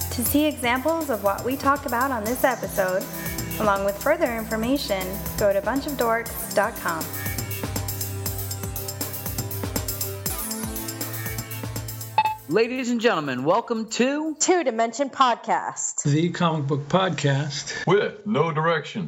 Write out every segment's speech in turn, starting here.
To see examples of what we talked about on this episode, along with further information, go to bunchofdorks.com. Ladies and gentlemen, welcome to Two Dimension Podcast, the comic book podcast with no direction.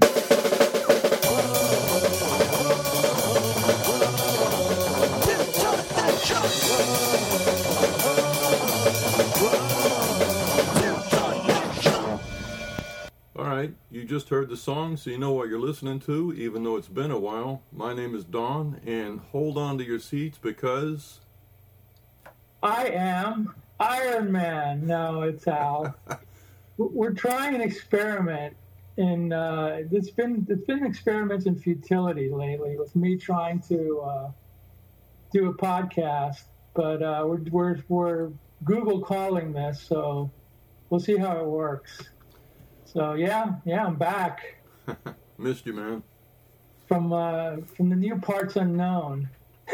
All right, you just heard the song, so you know what you're listening to, even though it's been a while. My name is Don, and hold on to your seats because I am Iron Man. No, it's Al. We're trying an experiment, and it's been experiments in futility lately with me trying to do a podcast, but we're Google calling this, so we'll see how it works. So yeah, I'm back. Missed you, man. From the new parts unknown.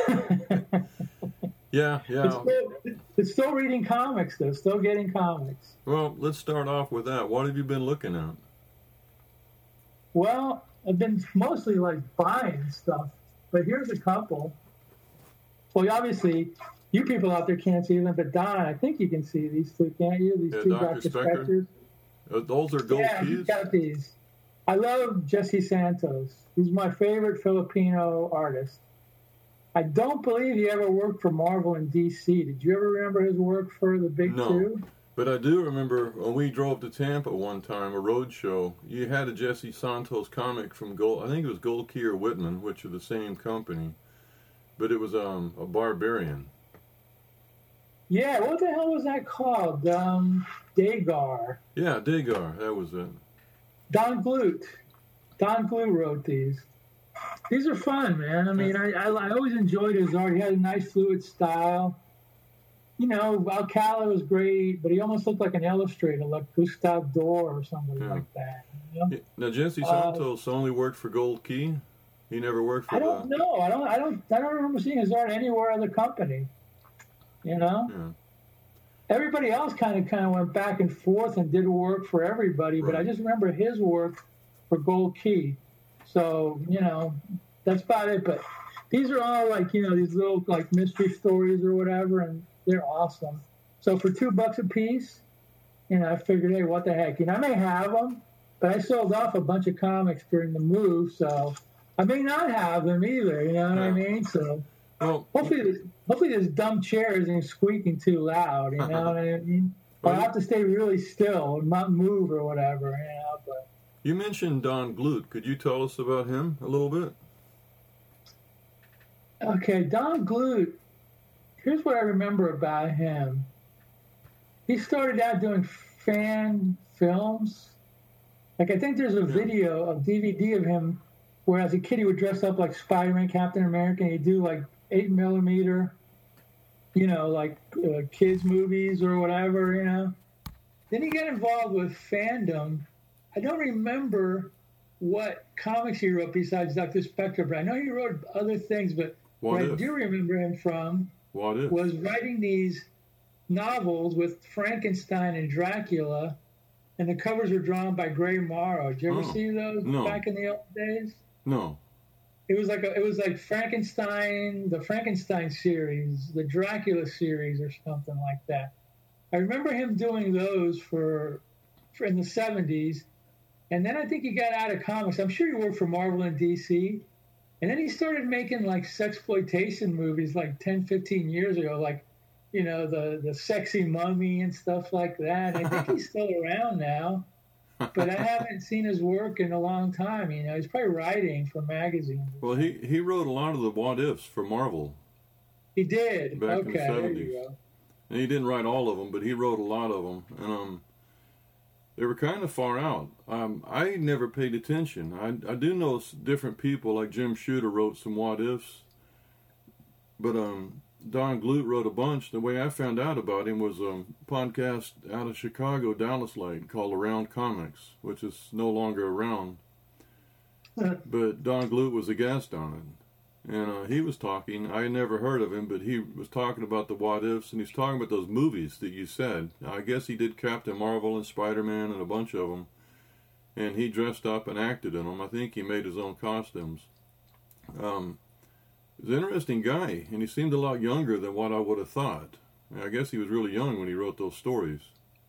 Yeah. It's still reading comics, though. Still getting comics. Well, let's start off with that. What have you been looking at? Well, I've been mostly buying stuff, but here's a couple. Well, obviously, you people out there can't see them, but Don, I think you can see these two, can't you? These two Dr. Spectors. Those are gold keys? Yeah, got these. I love Jesse Santos. He's my favorite Filipino artist. I don't believe he ever worked for Marvel and DC. Did you ever remember his work for the Big Two? But I do remember when we drove to Tampa one time, a road show, you had a Jesse Santos comic from Gold. I think it was Gold Key or Whitman, which are the same company. But it was a Barbarian. Yeah, what the hell was that called? Dagar. Yeah, Dagar, that was it. Don Bluth. Don Bluth wrote these. These are fun, man. I mean, I always enjoyed his art. He had a nice fluid style. You know, Alcala was great, but he almost looked like an illustrator, like Gustave Doré or somebody like that. You know? Now, Jesse Santos only worked for Gold Key? He never worked for I don't know. I don't remember seeing his art anywhere in the company. You know? Yeah. Everybody else kind of went back and forth and did work for everybody, but I just remember his work for Gold Key. So, you know, that's about it. But these are all these little mystery stories or whatever, and they're awesome. So for $2 a piece, I figured, hey, what the heck? I may have them, but I sold off a bunch of comics during the move, so I may not have them either. You know what I mean? So hopefully this dumb chair isn't squeaking too loud. You know what I mean? But I have to stay really still and not move or whatever. But you mentioned Don Bluth. Could you tell us about him a little bit? Okay, Don Bluth. Here's what I remember about him. He started out doing fan films. I think there's a video, a DVD of him, where as a kid he would dress up like Spider-Man, Captain America, and he'd do 8mm, kids movies or whatever, Then he got involved with fandom. I don't remember what comics he wrote besides Dr. Spector, but I know he wrote other things, but what I do remember him from was writing these novels with Frankenstein and Dracula, and the covers were drawn by Gray Morrow. Did you ever see those back in the old days? No. It was like Frankenstein, the Frankenstein series, the Dracula series, or something like that. I remember him doing those for in the 70s, and then I think he got out of comics. I'm sure he worked for Marvel and DC, and then he started making sexploitation movies 10, 15 years ago, the Sexy Mummy and stuff like that. I think he's still around now, but I haven't seen his work in a long time. He's probably writing for magazines. Well, he wrote a lot of the what ifs for Marvel. He did. Back in the 70s. There you go. And he didn't write all of them, but he wrote a lot of them, and they were kind of far out. I never paid attention. I do know different people, like Jim Shooter wrote some what ifs, but Don Bluth wrote a bunch. The way I found out about him was a podcast out of Chicago, Dallas Lake, called Around Comics, which is no longer around. But Don Bluth was a guest on it. and he was talking. I had never heard of him, but he was talking about the what ifs, and he's talking about those movies that you said. Now, I guess he did Captain Marvel and Spider-Man and a bunch of them, and he dressed up and acted in them. I think he made his own costumes. He's an interesting guy, and he seemed a lot younger than what I would have thought. I guess he was really young when he wrote those stories.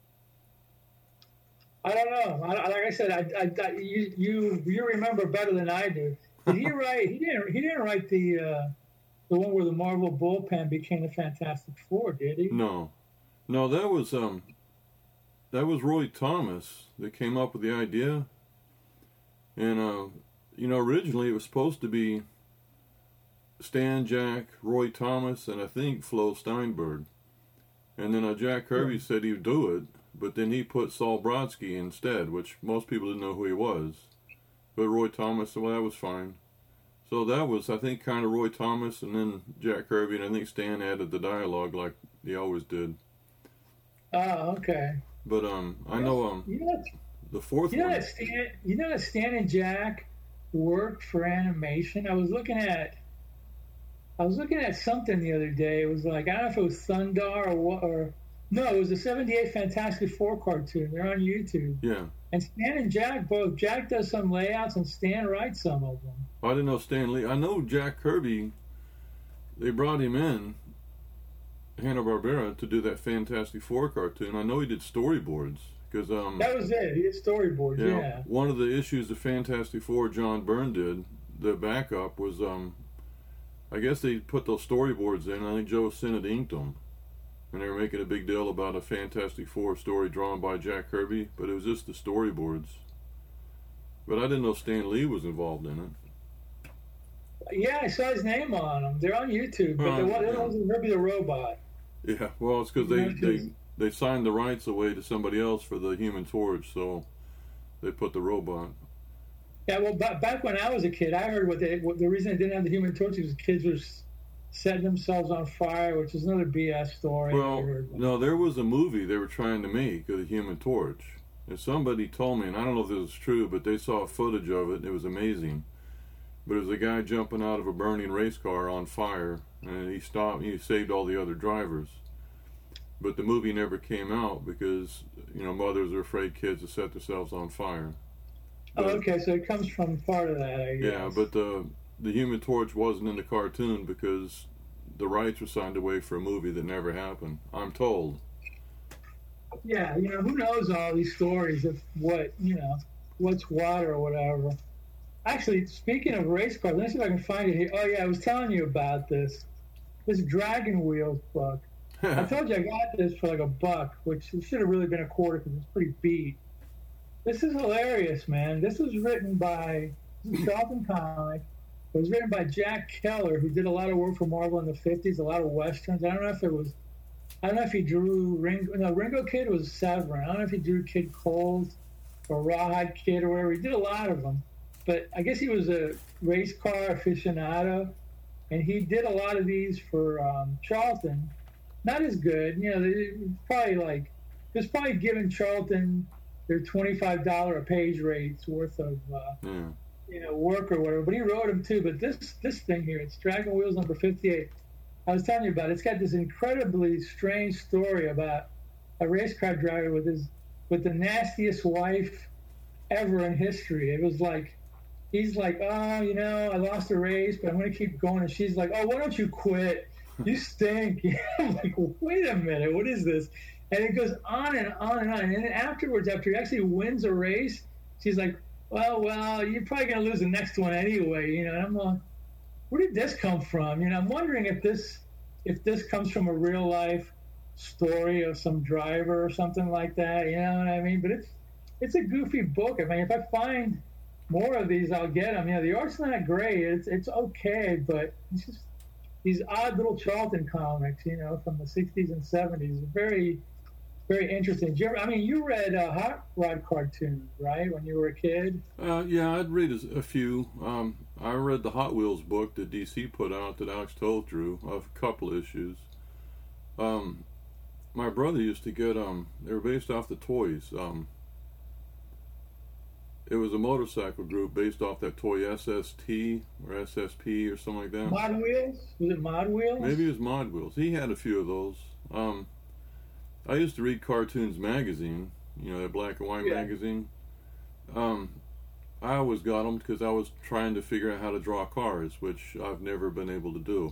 I don't know. Like I said, you remember better than I do. Did he write? He didn't write the one where the Marvel bullpen became the Fantastic Four, did he? No, that was Roy Thomas that came up with the idea. And originally it was supposed to be Stan, Jack, Roy Thomas, and I think Flo Steinberg. And then Jack Kirby said he'd do it. But then he put Saul Brodsky instead, which most people didn't know who he was. But Roy Thomas said, well, that was fine. So that was, I think, kind of Roy Thomas, and then Jack Kirby, and I think Stan added the dialogue like he always did. Oh, okay. But I know the fourth one. That Stan and Jack worked for animation. I was looking at something the other day. It was like, I don't know if it was Thundar or what, or no, it was the 78 Fantastic Four cartoon. They're on YouTube. Yeah. And Stan and Jack both. Jack does some layouts and Stan writes some of them. I didn't know Stan Lee. I know Jack Kirby, they brought him in, Hanna-Barbera, to do that Fantastic Four cartoon. I know he did storyboards. Cause, that was it. He did storyboards, yeah. One of the issues of Fantastic Four John Byrne did, the backup, was, I guess they put those storyboards in. I think Joe Sinnott inked them. And they were making a big deal about a Fantastic Four story drawn by Jack Kirby, but it was just the storyboards. But I didn't know Stan Lee was involved in it. Yeah, I saw his name on them. They're on YouTube, but it wasn't Herbie the Robot. Yeah, well, it's because they signed the rights away to somebody else for the Human Torch, so they put the robot. Yeah, well, back when I was a kid, I heard the reason they didn't have the Human Torch was kids were setting themselves on fire, which is another BS story. Well, no, there was a movie they were trying to make of the Human Torch. And somebody told me, and I don't know if this is true, but they saw footage of it, and it was amazing. But it was a guy jumping out of a burning race car on fire, and he stopped, he saved all the other drivers. But the movie never came out because, mothers are afraid kids will set themselves on fire. But, okay, so it comes from part of that, I guess. Yeah, but the Human Torch wasn't in the cartoon because the rights were signed away for a movie that never happened, I'm told. Yeah, who knows all these stories of what's what or whatever. Actually, speaking of race cars, let me see if I can find it here. Oh, yeah, I was telling you about this Dragon Wheels book. I told you I got this for like $1, which it should have really been $0.25 because it's pretty beat. This is hilarious, man. This was written by Charlton Comics. It was written by Jack Keller, who did a lot of work for Marvel in the 50s, a lot of Westerns. I don't know if he drew Ringo. No, Ringo Kid was Severin. I don't know if he drew Kid Cold or Rawhide Kid or whatever. He did a lot of them. But I guess he was a race car aficionado, and he did a lot of these for Charlton. Not as good. They probably giving Charlton their $25 a page rates worth of work or whatever, but he wrote them too. But this thing here, it's Dragon Wheels number 58. I was telling you about it. It's got this incredibly strange story about a race car driver with the nastiest wife ever in history. It was like, he's like, I lost a race, but I'm going to keep going. And she's like, oh, why don't you quit? You stink. I'm like, wait a minute, what is this? And it goes on and on and on. And then afterwards, after he actually wins a race, she's like, well, you're probably going to lose the next one anyway, And I'm like, where did this come from? I'm wondering if this comes from a real life story of some driver or something like that. You know what I mean? But it's a goofy book. I mean, if I find more of these, I'll get them. The art's not great. It's okay, but it's just these odd little Charlton comics, from the 60s and 70s. Very, very interesting. You read Hot Rod cartoons, right, when you were a kid? Yeah, I'd read a few. I read the Hot Wheels book that DC put out that Alex Toth drew, of a couple issues. My brother used to get, they were based off the toys. it was a motorcycle group based off that toy SST or SSP or something like that. Mod Wheels? Was it Mod Wheels? Maybe it was Mod Wheels. He had a few of those. I used to read Cartoons Magazine, that black and white magazine. I always got them because I was trying to figure out how to draw cars, which I've never been able to do.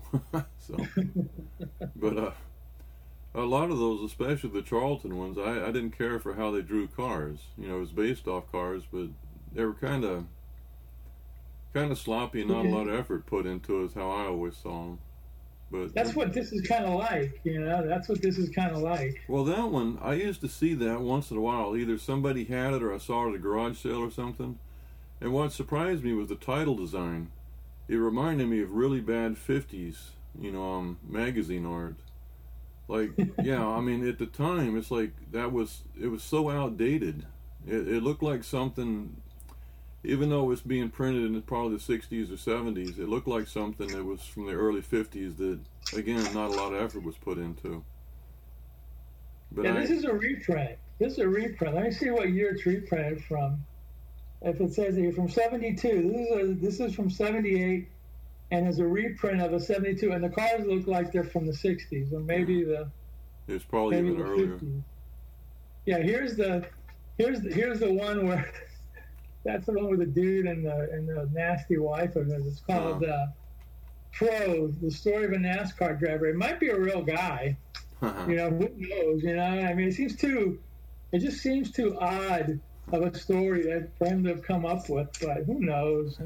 But a lot of those, especially the Charlton ones, I didn't care for how they drew cars. It was based off cars, but they were kind of sloppy and not a lot of effort put into it, is how I always saw them. But that's what this is kind of like, That's what this is kind of like. Well, that one, I used to see that once in a while. Either somebody had it or I saw it at a garage sale or something. And what surprised me was the title design. It reminded me of really bad 50s, magazine art. Like, yeah, I mean, at the time, it's like it was so outdated. It looked like something, even though it was being printed in probably the 60s or 70s, it looked like something that was from the early 50s that, again, not a lot of effort was put into. But this is a reprint. Let me see what year it's reprinted from. If it says here from 72, this is from 78, and is a reprint of a 72, and the cars look like they're from the 60s, or maybe it's probably even earlier. 50s. Yeah, here's the one where that's the one with the dude and the nasty wife of it. It's called Pro: The Story of a NASCAR Driver. It might be a real guy. Who knows? I mean, it just seems too odd of a story that for him to have come up with, but who knows?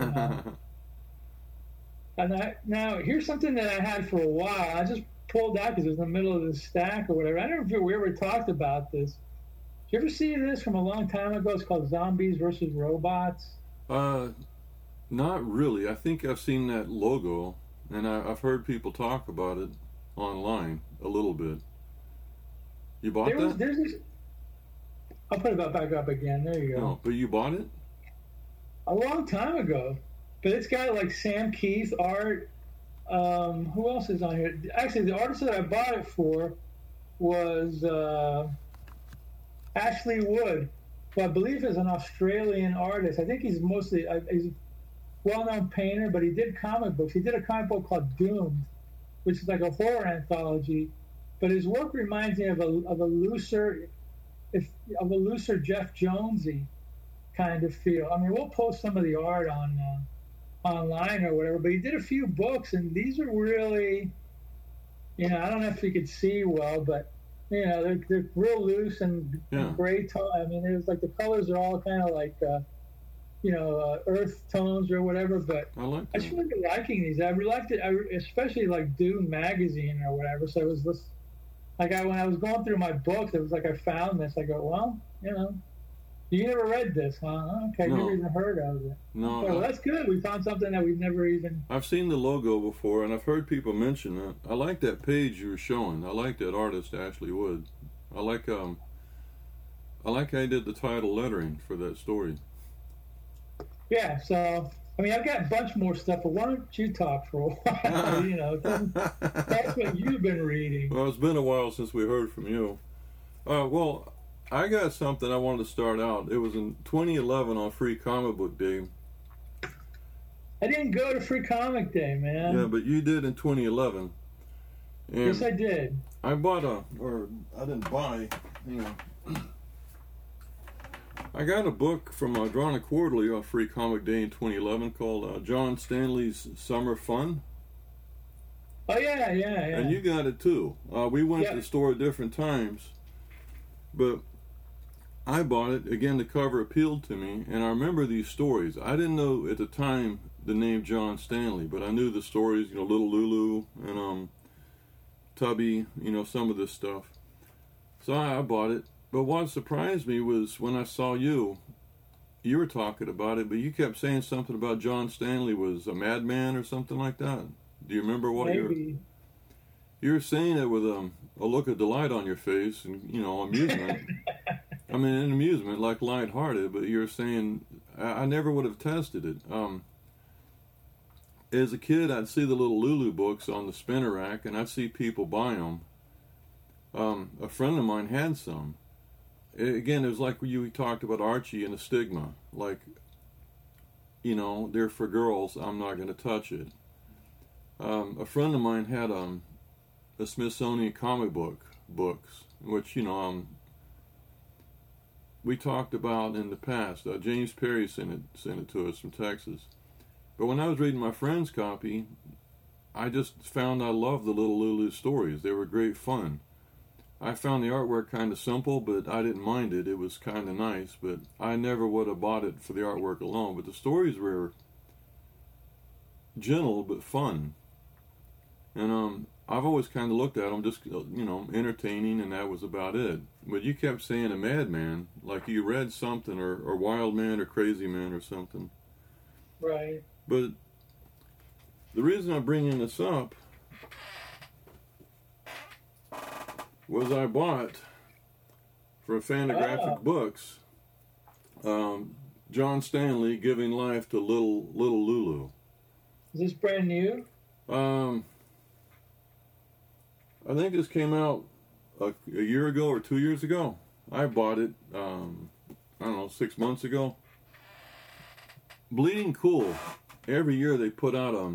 And now here's something that I had for a while. I just pulled out because it was in the middle of the stack or whatever. I don't know if we ever talked about this. Did you ever see this from a long time ago? It's called Zombies versus Robots. Not really. I think I've seen that logo, and I've heard people talk about it online a little bit. You bought that? There's this. I'll put it back up again. There you go. No, but you bought it? A long time ago. But it's got like Sam Keith art. Who else is on here? Actually, the artist that I bought it for was Ashley Wood, who I believe is an Australian artist. I think he's mostly he's a well-known painter, but he did comic books. He did a comic book called Doomed, which is like a horror anthology. But his work reminds me of a looser Jeff Jonesy kind of feel. I mean, we'll post some of the art on online or whatever, but he did a few books, and these are really, I don't know if you could see well, but they're real loose and gray tone. I mean, it was like the colors are all kind of like earth tones or whatever. But I just really liking these. I really liked it, especially like Dune magazine or whatever. So it was this. When I was going through my books, it was like I found this. I go, well, you never read this, huh? Okay, no. Never even heard of it. No. Well, that's good. We found something that we've never even... I've seen the logo before, and I've heard people mention it. I like that page you were showing. I like that artist, Ashley Wood. I like how he did the title lettering for that story. Yeah, so... I mean, I've got a bunch more stuff, but why don't you talk for a while? That's what you've been reading. Well, it's been a while since we heard from you. Well, I got something I wanted to start out. It was in 2011 on Free Comic Book Day. I didn't go to Free Comic Day, man. Yeah, but you did in 2011. And yes, I did. I didn't buy, I got a book from Drawing Quarterly on Free Comic Day in 2011 called John Stanley's Summer Fun. Oh, yeah. And you got it too. We went to the store at different times, but I bought it. Again, the cover appealed to me, and I remember these stories. I didn't know at the time the name John Stanley, but I knew the stories, Little Lulu and Tubby, some of this stuff. So I bought it. But what surprised me was when I saw you were talking about it, but you kept saying something about John Stanley was a madman or something like that. Do you remember what you were saying it with a look of delight on your face and, amusement. I mean, an amusement, like lighthearted, but you're saying, I never would have tested it. As a kid, I'd see the Little Lulu books on the spinner rack, and I'd see people buy them. A friend of mine had some. again, it was like we talked about Archie and the stigma. Like, you know, they're for girls, I'm not going to touch it. A friend of mine had a Smithsonian comic books, which, you know, we talked about in the past. James Perry sent it to us from Texas. But when I was reading my friend's copy, I just found I loved the Little Lulu stories. They were great fun. I found the artwork kind of simple, but I didn't mind it. It was kind of nice, but I never would have bought it for the artwork alone. But the stories were gentle but fun. And I've always kind of looked at them just, you know, entertaining, and that was about it. But you kept saying a madman, like you read something, or Wild Man or Crazy Man or something. Right. But the reason I'm bringing this up was I bought, for Fantagraphic Books, John Stanley Giving Life to Little Lulu. Is this brand new? I think this came out a year ago or 2 years ago. I bought it, I don't know, 6 months ago. Bleeding Cool, every year they put out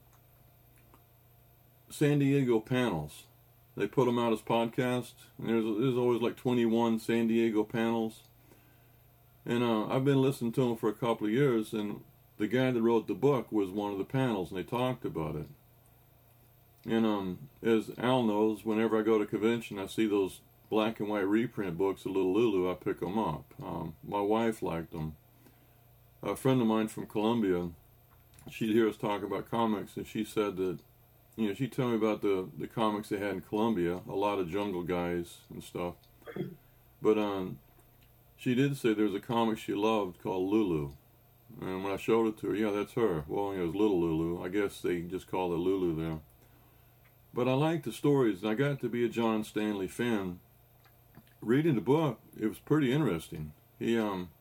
San Diego panels. They put them out as podcasts. And there's always like 21 San Diego panels. And I've been listening to them for a couple of years, and the guy that wrote the book was one of the panels, and they talked about it. And as Al knows, whenever I go to convention, I see those black and white reprint books of Little Lulu, I pick them up. My wife liked them. A friend of mine from Columbia, she'd hear us talk about comics, and she said that, you know, she'd tell me about the comics they had in Columbia, a lot of Jungle Guys and stuff. But she did say there was a comic she loved called Lulu. And when I showed it to her, yeah, that's her. Well, it was Little Lulu. I guess they just called it Lulu there. But I liked the stories, and I got to be a John Stanley fan. Reading the book, it was pretty interesting. He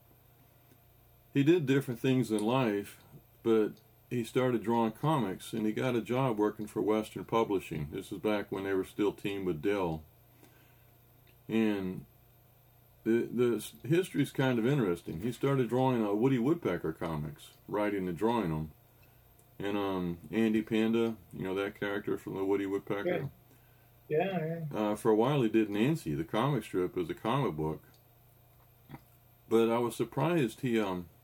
did different things in life, but he started drawing comics, and he got a job working for Western Publishing. This is back when they were still teamed with Dell. And the history's kind of interesting. He started drawing Woody Woodpecker comics, writing and drawing them. And Andy Panda, you know, that character from the Woody Woodpecker. Yeah. For a while he did Nancy, the comic strip, as a comic book. But I was surprised he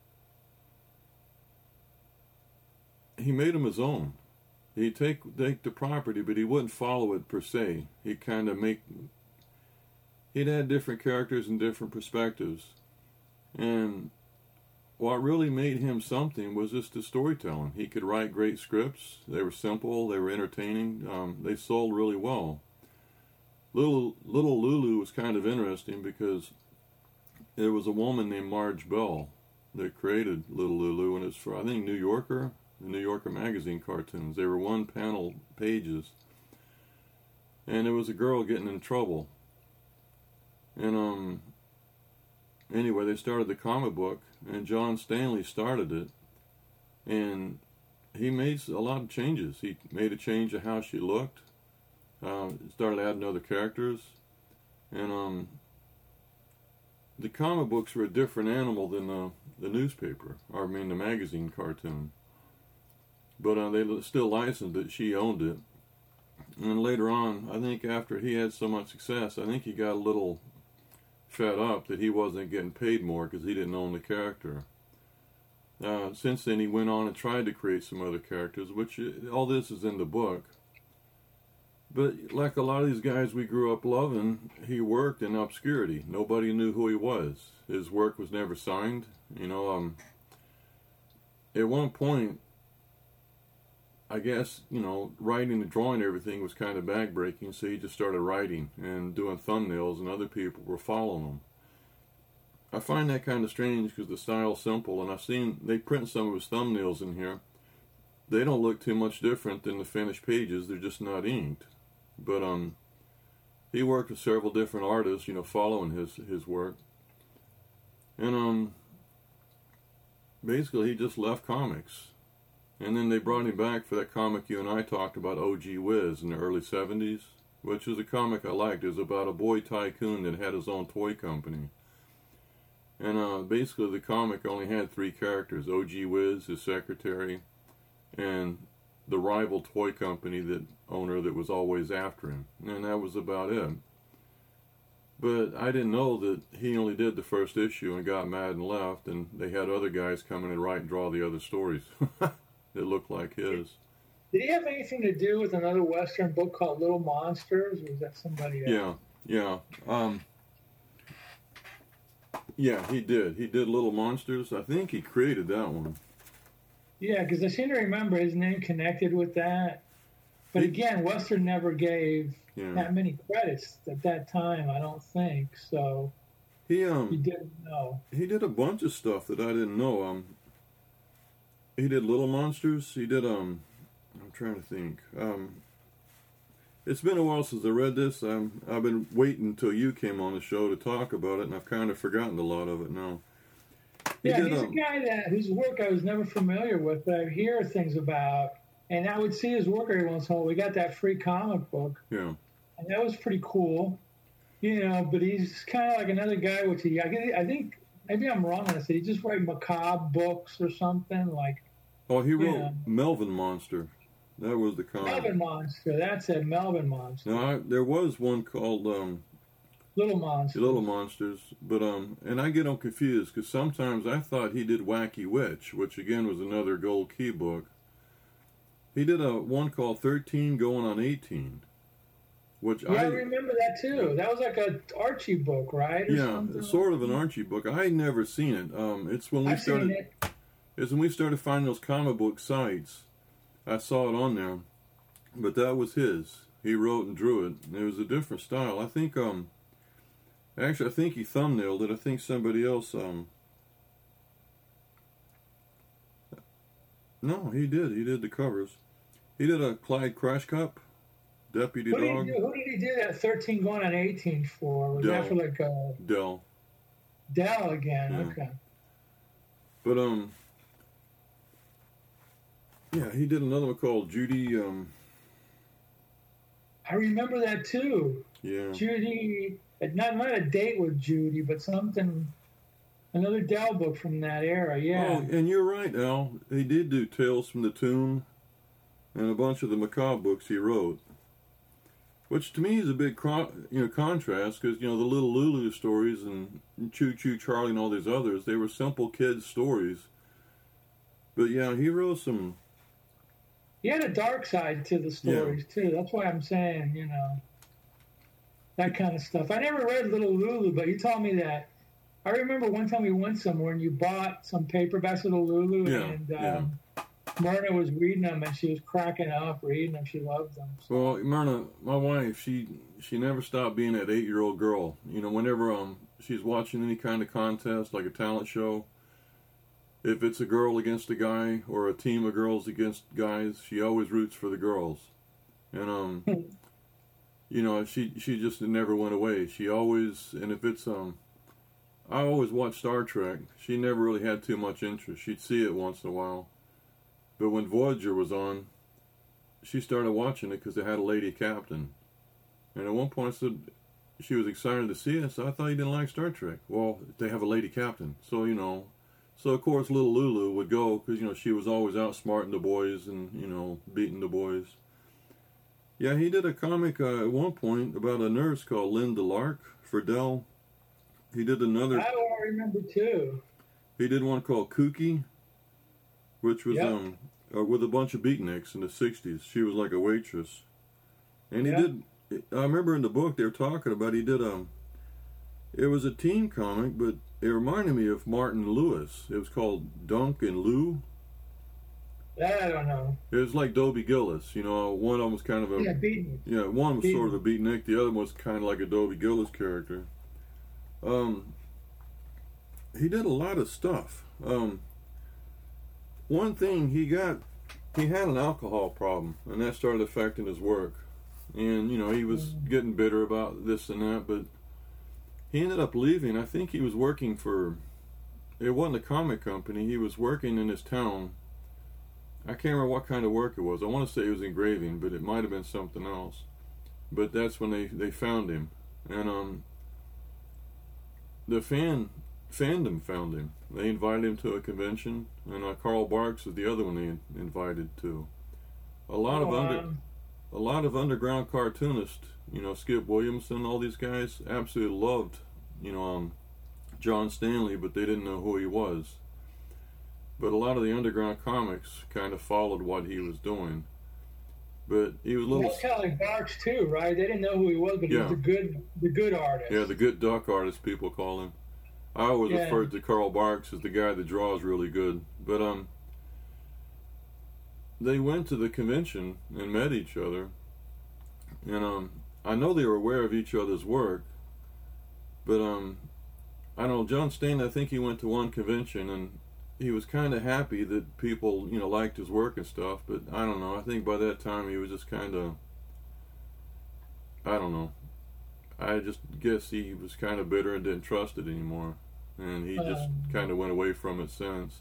made them his own. He'd take the property, but he wouldn't follow it per se. He'd kind of he'd add different characters and different perspectives. And what really made him something was just the storytelling. He could write great scripts. They were simple. They were entertaining. They sold really well. Little Lulu was kind of interesting because there was a woman named Marge Bell that created Little Lulu, and it's for, I think, the New Yorker magazine cartoons. They were one-panel pages. And it was a girl getting in trouble. And anyway, they started the comic book, and John Stanley started it, and he made a lot of changes. He made a change of how she looked, started adding other characters, and the comic books were a different animal than the newspaper, or I mean the magazine cartoon. But they still licensed it. She owned it. And then later on, I think after he had so much success, I think he got a little fed up that he wasn't getting paid more because he didn't own the character. Since then, he went on and tried to create some other characters, which all this is in the book. But like a lot of these guys we grew up loving, he worked in obscurity. Nobody knew who he was. His work was never signed. You know, at one point, I guess, you know, writing and drawing everything was kind of backbreaking, so he just started writing and doing thumbnails, and other people were following him. I find that kind of strange because the style's simple, and I've seen they print some of his thumbnails in here. They don't look too much different than the finished pages. They're just not inked. But he worked with several different artists, you know, following his work. And basically he just left comics. And then they brought him back for that comic you and I talked about, O.G. Whiz, in the early 70s, which is a comic I liked. It was about a boy tycoon that had his own toy company. And basically the comic only had 3 characters: O.G. Wiz, his secretary, and the rival toy company owner that was always after him. And that was about it. But I didn't know that he only did the first issue and got mad and left, and they had other guys come in and write and draw the other stories that looked like his. Did he have anything to do with another Western book called Little Monsters, or was that somebody else? Yeah. Yeah, he did. He did Little Monsters. I think he created that one. Yeah, because I seem to remember his name connected with that. But again, Western never gave that many credits at that time, I don't think. So he didn't know. He did a bunch of stuff that I didn't know. He did Little Monsters. He did I'm trying to think. It's been a while since I read this. I've been waiting until you came on the show to talk about it, and I've kind of forgotten a lot of it now. He's a guy whose work I was never familiar with, but I hear things about, and I would see his work every once in a while. We got that free comic book, and that was pretty cool, But he's kind of like another guy, which I think maybe I'm wrong on this. Did he just write macabre books or something like? Oh, he wrote Melvin Monster. That was the comic. Melvin Monster. That's it, Melvin Monster. No, there was one called Little Monsters. Little Monsters, but and I get them confused because sometimes I thought he did Wacky Witch, which again was another Gold Key book. He did one called 13 Going on 18, which I remember that too. That was like a Archie book, right? Or sort of an Archie book. I had never seen it. It's when we started. It's when we started finding those comic book sites. I saw it on there, but that was his. He wrote and drew it. It was a different style. I think actually, I think he thumbnailed it. I think somebody else. No, he did. He did the covers. He did a Clyde Crash Cup, Deputy Dog. Who did he do that 13 going on 18 for? Was that for like Dell? Dell again. Yeah. Okay. But yeah, he did another one called Judy. I remember that too. Yeah. Judy. Not a date with Judy, but something, another Dell book from that era, Oh, and you're right, Al. He did do Tales from the Tomb and a bunch of the macabre books he wrote, which to me is a big contrast because, the Little Lulu stories and Choo Choo Charlie and all these others, they were simple kids' stories. But yeah, he wrote some... He had a dark side to the stories, too. That's why I'm saying, that kind of stuff. I never read Little Lulu, but you told me that. I remember one time we went somewhere and you bought some paperbacks of Little Lulu, and Myrna was reading them and she was cracking up reading them. She loved them. So. Well, Myrna, my wife, she never stopped being that 8-year-old girl. Whenever she's watching any kind of contest, like a talent show, if it's a girl against a guy or a team of girls against guys, she always roots for the girls. And she just never went away. She always, and if it's I always watched Star Trek. She never really had too much interest. She'd see it once in a while. But when Voyager was on, she started watching it because it had a lady captain. And at one point I said she was excited to see it, so I thought you didn't like Star Trek. Well, they have a lady captain. So, so of course Little Lulu would go because, she was always outsmarting the boys and, beating the boys. Yeah, he did a comic at one point about a nurse called Linda Lark for Dell. He did another... I remember too. He did one called Kooky, which was with a bunch of beatniks in the 60s. She was like a waitress. And he did... I remember in the book they were talking about, he did it was a teen comic, but it reminded me of Martin Lewis. It was called Dunk and Lou. That I don't know. It was like Dobie Gillis. One of them was kind of a... beatnik. Yeah, one was sort of a beatnik. The other one was kind of like a Dobie Gillis character. He did a lot of stuff. One thing, he had an alcohol problem, and that started affecting his work. And, he was getting bitter about this and that, but he ended up leaving. I think he was working for... It wasn't a comic company. He was working in his town. I can't remember what kind of work it was. I want to say it was engraving, but it might have been something else. But that's when they found him. And the fan fandom found him. They invited him to a convention, and Carl Barks is the other one they invited to. A lot of underground cartoonists, Skip Williamson, all these guys absolutely loved, John Stanley, but they didn't know who he was. But a lot of the underground comics kind of followed what he was doing. But he was a little. That's kind of like Barks too, right? They didn't know who he was, but he was the good artist. Yeah, the good duck artist, people call him. I always referred to Carl Barks as the guy that draws really good. But they went to the convention and met each other, and I know they were aware of each other's work. But I know John Stanley. I think he went to one convention and he was kind of happy that people, liked his work and stuff, but I don't know. I think by that time he was just kind of, I don't know. I just guess he was kind of bitter and didn't trust it anymore, and he just kind of went away from it since.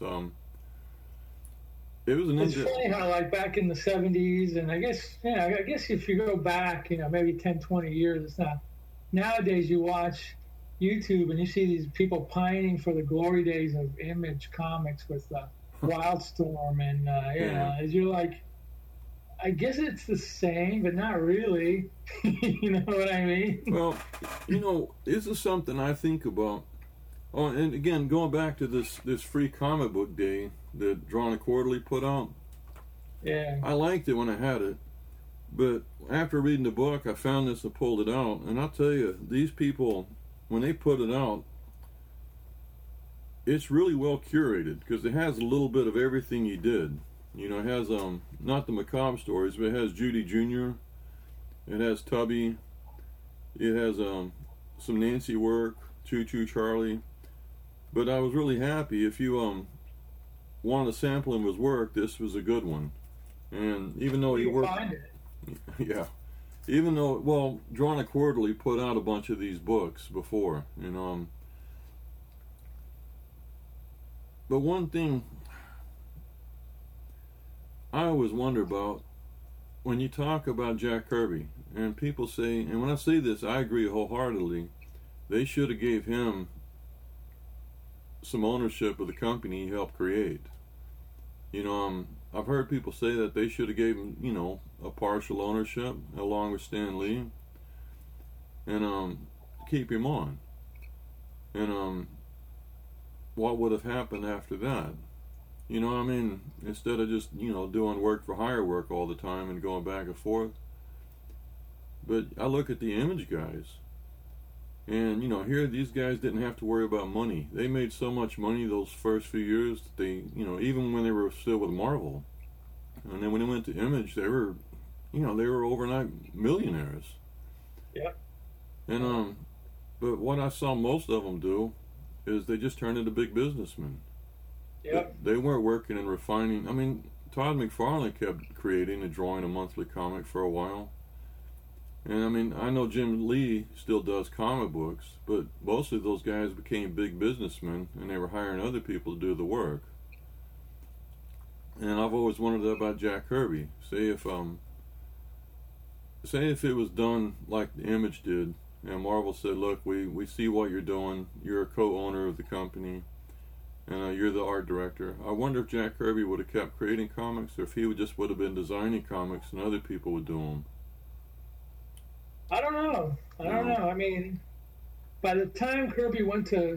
It was It's funny how, like, back in the 70s, and I guess if you go back, maybe 10, 20 years, it's not. Nowadays you watch YouTube and you see these people pining for the glory days of Image Comics with Wildstorm, and you're like, I guess it's the same, but not really. You know what I mean? Well, this is something I think about. Oh, and again, going back to this free comic book day that Drawn and Quarterly put out. Yeah. I liked it when I had it, but after reading the book, I found this and pulled it out, and I'll tell you, these people, when they put it out, it's really well curated because it has a little bit of everything he did. It has not the macabre stories, but it has Judy Jr., it has Tubby, it has some Nancy work, Choo Choo Charlie. But I was really happy. If you want a sample of his work, this was a good one. And even though he worked, yeah. Even though, Drawn and Quarterly put out a bunch of these books before, but one thing I always wonder about when you talk about Jack Kirby, and people say, and when I say this, I agree wholeheartedly, they should have gave him some ownership of the company he helped create. I've heard people say that they should have gave him, a partial ownership along with Stan Lee, and keep him on. And what would have happened after that? Instead of just doing work for hire work all the time and going back and forth. But I look at the Image guys, and here these guys didn't have to worry about money. They made so much money those first few years that they, even when they were still with Marvel, and then when they went to Image, they were, they were overnight millionaires. Yep. And but what I saw most of them do is they just turned into big businessmen. Yep. They weren't working and refining. Todd McFarlane kept creating and drawing a monthly comic for a while. And I know Jim Lee still does comic books, but mostly those guys became big businessmen and they were hiring other people to do the work. And I've always wondered about Jack Kirby. Say if it was done like the Image did, and Marvel said, look, we see what you're doing, you're a co-owner of the company, and you're the art director. I wonder if Jack Kirby would have kept creating comics, or if he would have been designing comics and other people would do them. I don't know. By the time Kirby went to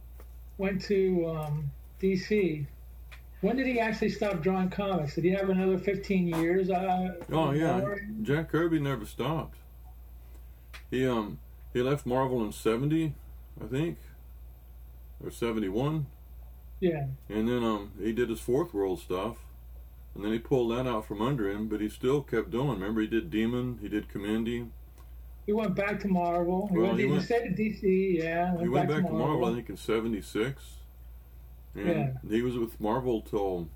DC, when did he actually stop drawing comics? Did he have another 15 years? Oh yeah, Jack Kirby never stopped. He left Marvel in 70, I think, or 71. Yeah. And then he did his Fourth World stuff, and then he pulled that out from under him, but he still kept doing. Remember, he did Demon, he did Commandy. He went back to Marvel. He stayed at DC, yeah. He went back to Marvel, I think, in 76. And he was with Marvel till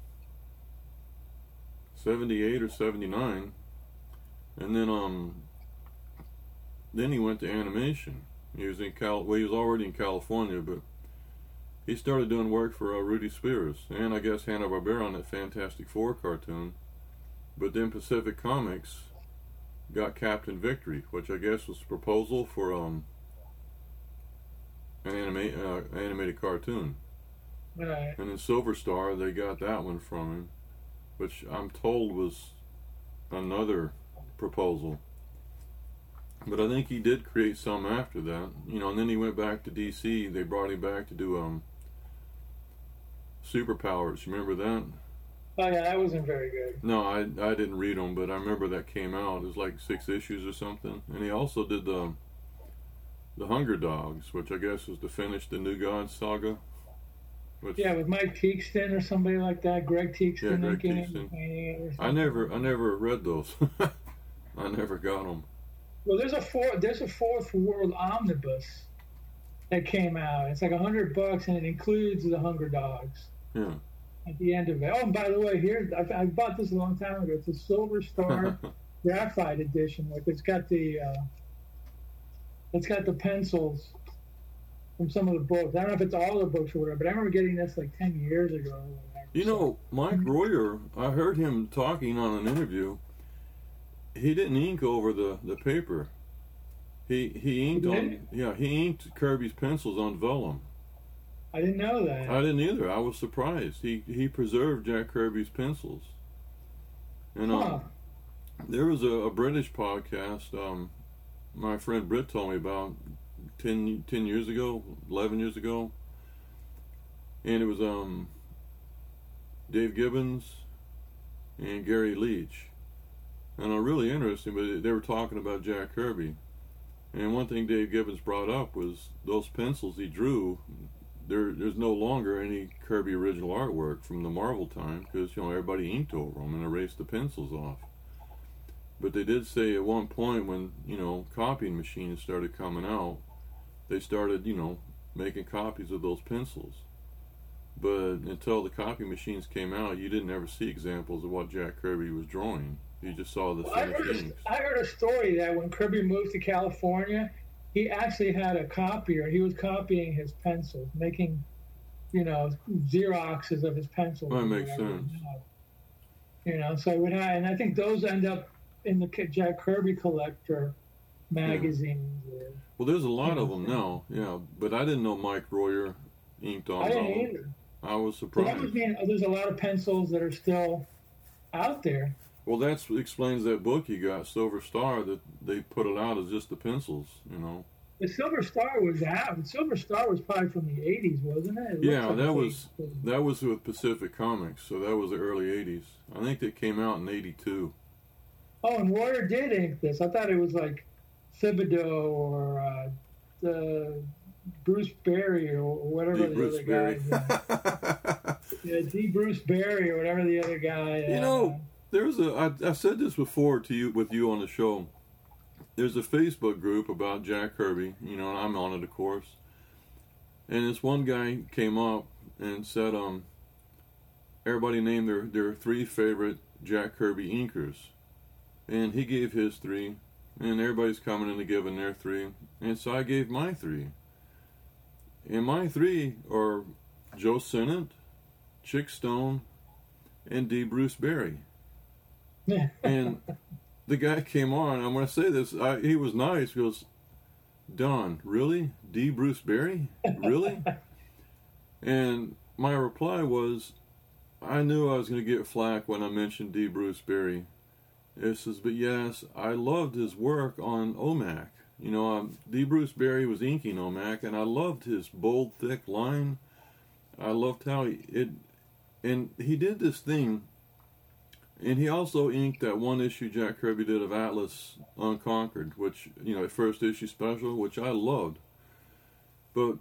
78 or 79. And then he went to animation. He was he was already in California, but he started doing work for Rudy Spears and I guess Hanna-Barbera on that Fantastic Four cartoon. But then Pacific Comics got Captain Victory, which I guess was a proposal for an animated cartoon. Right. And in Silver Star, they got that one from him, which I'm told was another proposal. But I think he did create some after that, and then he went back to DC. They brought him back to do Superpowers. You remember that? Oh yeah, that wasn't very good. No, I didn't read them, but I remember that came out. It was like 6 issues or something. And he also did the Hunger Dogs, which I guess was to finish the New Gods saga. Yeah, with Mike Teakston or somebody like that, Greg Teakston. Yeah, Greg Teakston. I never read those. I never got them. Well, there's a Fourth World omnibus that came out. It's like $100, and it includes the Hunger Dogs. Yeah. At the end of it. Oh, and by the way, I bought this a long time ago. It's a Silver Star graphite edition. Like it's got the pencils from some of the books. I don't know if it's all the books or whatever, but I remember getting this like 10 years ago. Mike Royer, I heard him talking on an interview. He didn't ink over the paper. He inked Kirby's pencils on vellum. I didn't know that. I didn't either. I was surprised. He preserved Jack Kirby's pencils. And there was a British podcast my friend Britt told me about 10 years ago, 11 years ago. And it was Dave Gibbons and Gary Leach. And really interesting, but they were talking about Jack Kirby. And one thing Dave Gibbons brought up was those pencils he drew. There's no longer any Kirby original artwork from the Marvel time because everybody inked over them and erased the pencils off. But they did say at one point when copying machines started coming out, they started making copies of those pencils. But until the copy machines came out, you didn't ever see examples of what Jack Kirby was drawing. You just saw the finished inks. I heard a story that when Kirby moved to California, he actually had a copier. He was copying his pencils, making, Xeroxes of his pencils. That makes sense. So it would have, and I think those end up in the Jack Kirby Collector magazines. Yeah. Well, there's a lot of them now, but I didn't know Mike Royer inked on them. I didn't either. I was surprised. So that would mean there's a lot of pencils that are still out there. Well, that explains that book you got, Silver Star, that they put it out as just the pencils, The Silver Star was out. The Silver Star was probably from the 80s, wasn't it? That was with Pacific Comics, so that was the early 80s. I think that came out in 82. Oh, and Royer did ink this. I thought it was like Thibodeau or Bruce Berry or whatever the other guy. D. Bruce Berry or whatever the other guy. I said this before with you on the show. There's a Facebook group about Jack Kirby, and I'm on it, of course. And this one guy came up and said, everybody named their 3 favorite Jack Kirby inkers. And he gave his 3, and everybody's coming in and giving their 3. And so I gave my 3. And my 3 are Joe Sinnott, Chick Stone, and D. Bruce Berry. And the guy came on, I'm going to say this, he was nice. He goes, Don, really? D. Bruce Berry? Really? And my reply was, I knew I was going to get flack when I mentioned D. Bruce Berry. It says, but yes, I loved his work on OMAC. D. Bruce Berry was inking OMAC, and I loved his bold, thick line. I loved how and he did this thing. And he also inked that one issue Jack Kirby did of Atlas Unconquered, which, first issue special, which I loved. But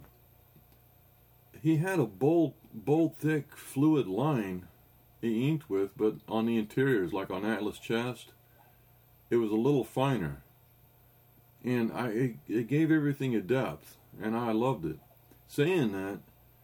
he had a bold, thick, fluid line he inked with, but on the interiors, like on Atlas chest, it was a little finer. And it gave everything a depth, and I loved it. Saying that,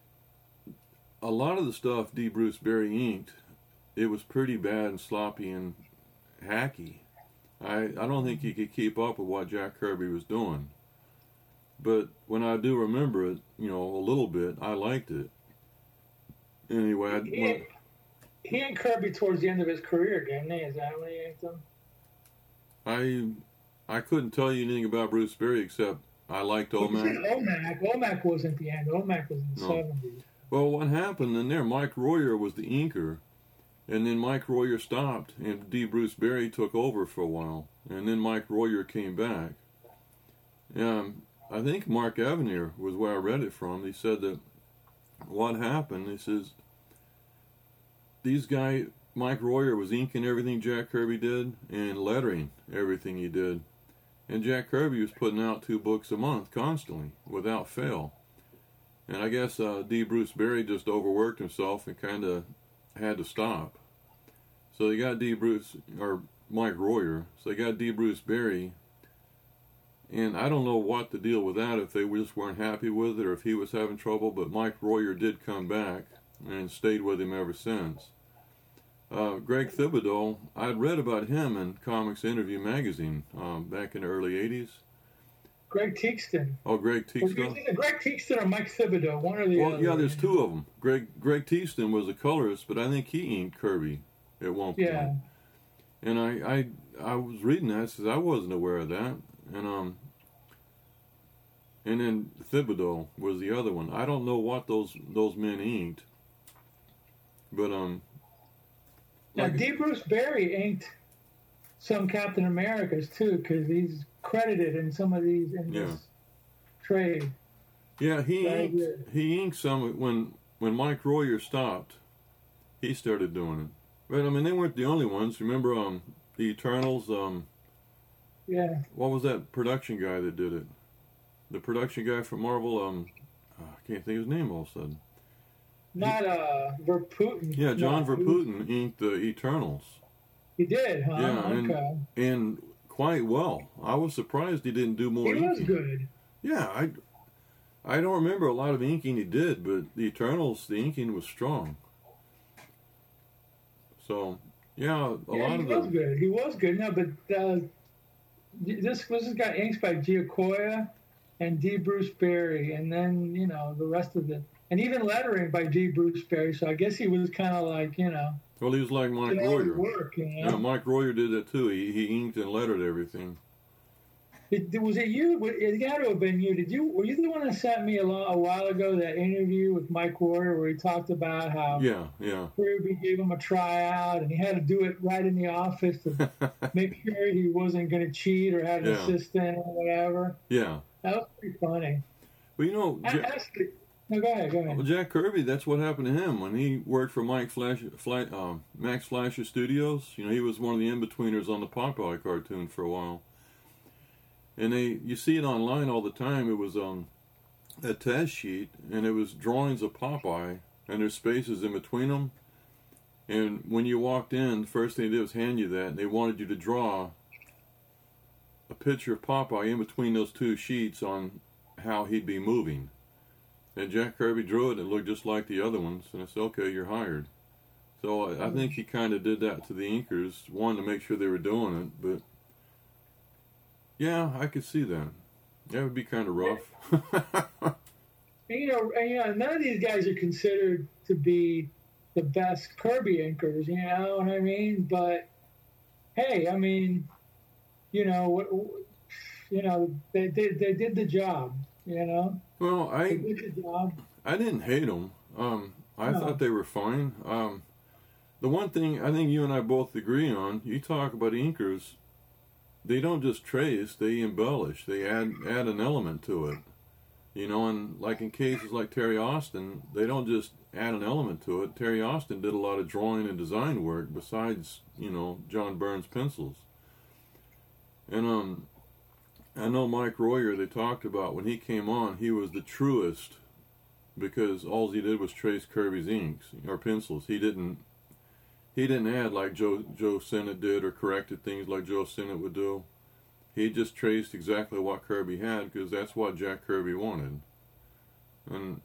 a lot of the stuff D. Bruce Berry inked, it was pretty bad and sloppy and hacky. I don't think he could keep up with what Jack Kirby was doing. But when I do remember it, a little bit, I liked it. Anyway, he inked Kirby towards the end of his career, didn't he? Is that when he inked him? I couldn't tell you anything about Bruce Berry except I liked OMAC. OMAC. OMAC wasn't the end. OMAC was in the 70s. Well, what happened in there, Mike Royer was the inker, and then Mike Royer stopped, and D. Bruce Berry took over for a while, and then Mike Royer came back. I think Mark Evanier was where I read it from. He said that what happened, he says, Mike Royer was inking everything Jack Kirby did and lettering everything he did. And Jack Kirby was putting out 2 books a month constantly, without fail. And I guess D. Bruce Berry just overworked himself and kind of had to stop. So they got Mike Royer. So they got D. Bruce Berry. And I don't know what the deal with that, if they just weren't happy with it or if he was having trouble. But Mike Royer did come back and stayed with him ever since. Greg Thibodeau, I'd read about him in Comics Interview magazine back in the early 80s. Greg Teakston. Oh, Greg Teakston. Greg Teakston or Mike Thibodeau, one or the other. Well, yeah, there's 2 of them. Greg Teakston was a colorist, but I think he inked Kirby at one point. Yeah. And I was reading that, says I wasn't aware of that. And then Thibodeau was the other one. I don't know what those men inked, but Now, D. Bruce Berry inked some Captain Americas too, because he's credited in some of these in this trade. Yeah, he inked some when Mike Royer stopped. He started doing it, but I mean they weren't the only ones. Remember the Eternals? Yeah. What was that production guy that did it? The production guy from Marvel. I can't think of his name all of a sudden. Not Verputten. Yeah, John Verputten inked the Eternals. He did, huh? Yeah, and quite well. I was surprised he didn't do more inking. He was good. Yeah, I don't remember a lot of inking he did, but the Eternals, the inking was strong. So, yeah, a lot of it. He was good. No, but this got inked by Giacoya and D. Bruce Berry, and then, the rest of it. And even lettering by D. Bruce Berry, so I guess he was kind of like, Well, he was like Mike Royer. Work, Yeah, Mike Royer did that too. He inked and lettered everything. Was it you? It got to have been you. Were you the one that sent me a while ago that interview with Mike Royer where he talked about how Kirby gave him a tryout and he had to do it right in the office to make sure he wasn't going to cheat or had an assistant or whatever? Yeah. That was pretty funny. Well, No, go ahead. Well, Jack Kirby, that's what happened to him when he worked for Max Fleischer Studios. He was one of the in-betweeners on the Popeye cartoon for a while. And you see it online all the time. It was a test sheet, and it was drawings of Popeye, and there's spaces in between them. And when you walked in, the first thing they did was hand you that, and they wanted you to draw a picture of Popeye in between those 2 sheets on how he'd be moving. And Jack Kirby drew it. It looked just like the other ones. And I said, okay, you're hired. So I think he kind of did that to the inkers, one, to make sure they were doing it. But, yeah, I could see that. That would be kind of rough. and none of these guys are considered to be the best Kirby inkers, you know what I mean? But, hey, I mean, they did the job, Well, I didn't hate them. I thought they were fine. The one thing I think you and I both agree on, you talk about inkers, they don't just trace, they embellish. They add an element to it. And like in cases like Terry Austin, they don't just add an element to it. Terry Austin did a lot of drawing and design work besides, John Burns pencils. And I know Mike Royer, they talked about when he came on, he was the truest because all he did was trace Kirby's inks or pencils. He didn't add like Joe Sinnott did or corrected things like Joe Sinnott would do. He just traced exactly what Kirby had because that's what Jack Kirby wanted. And,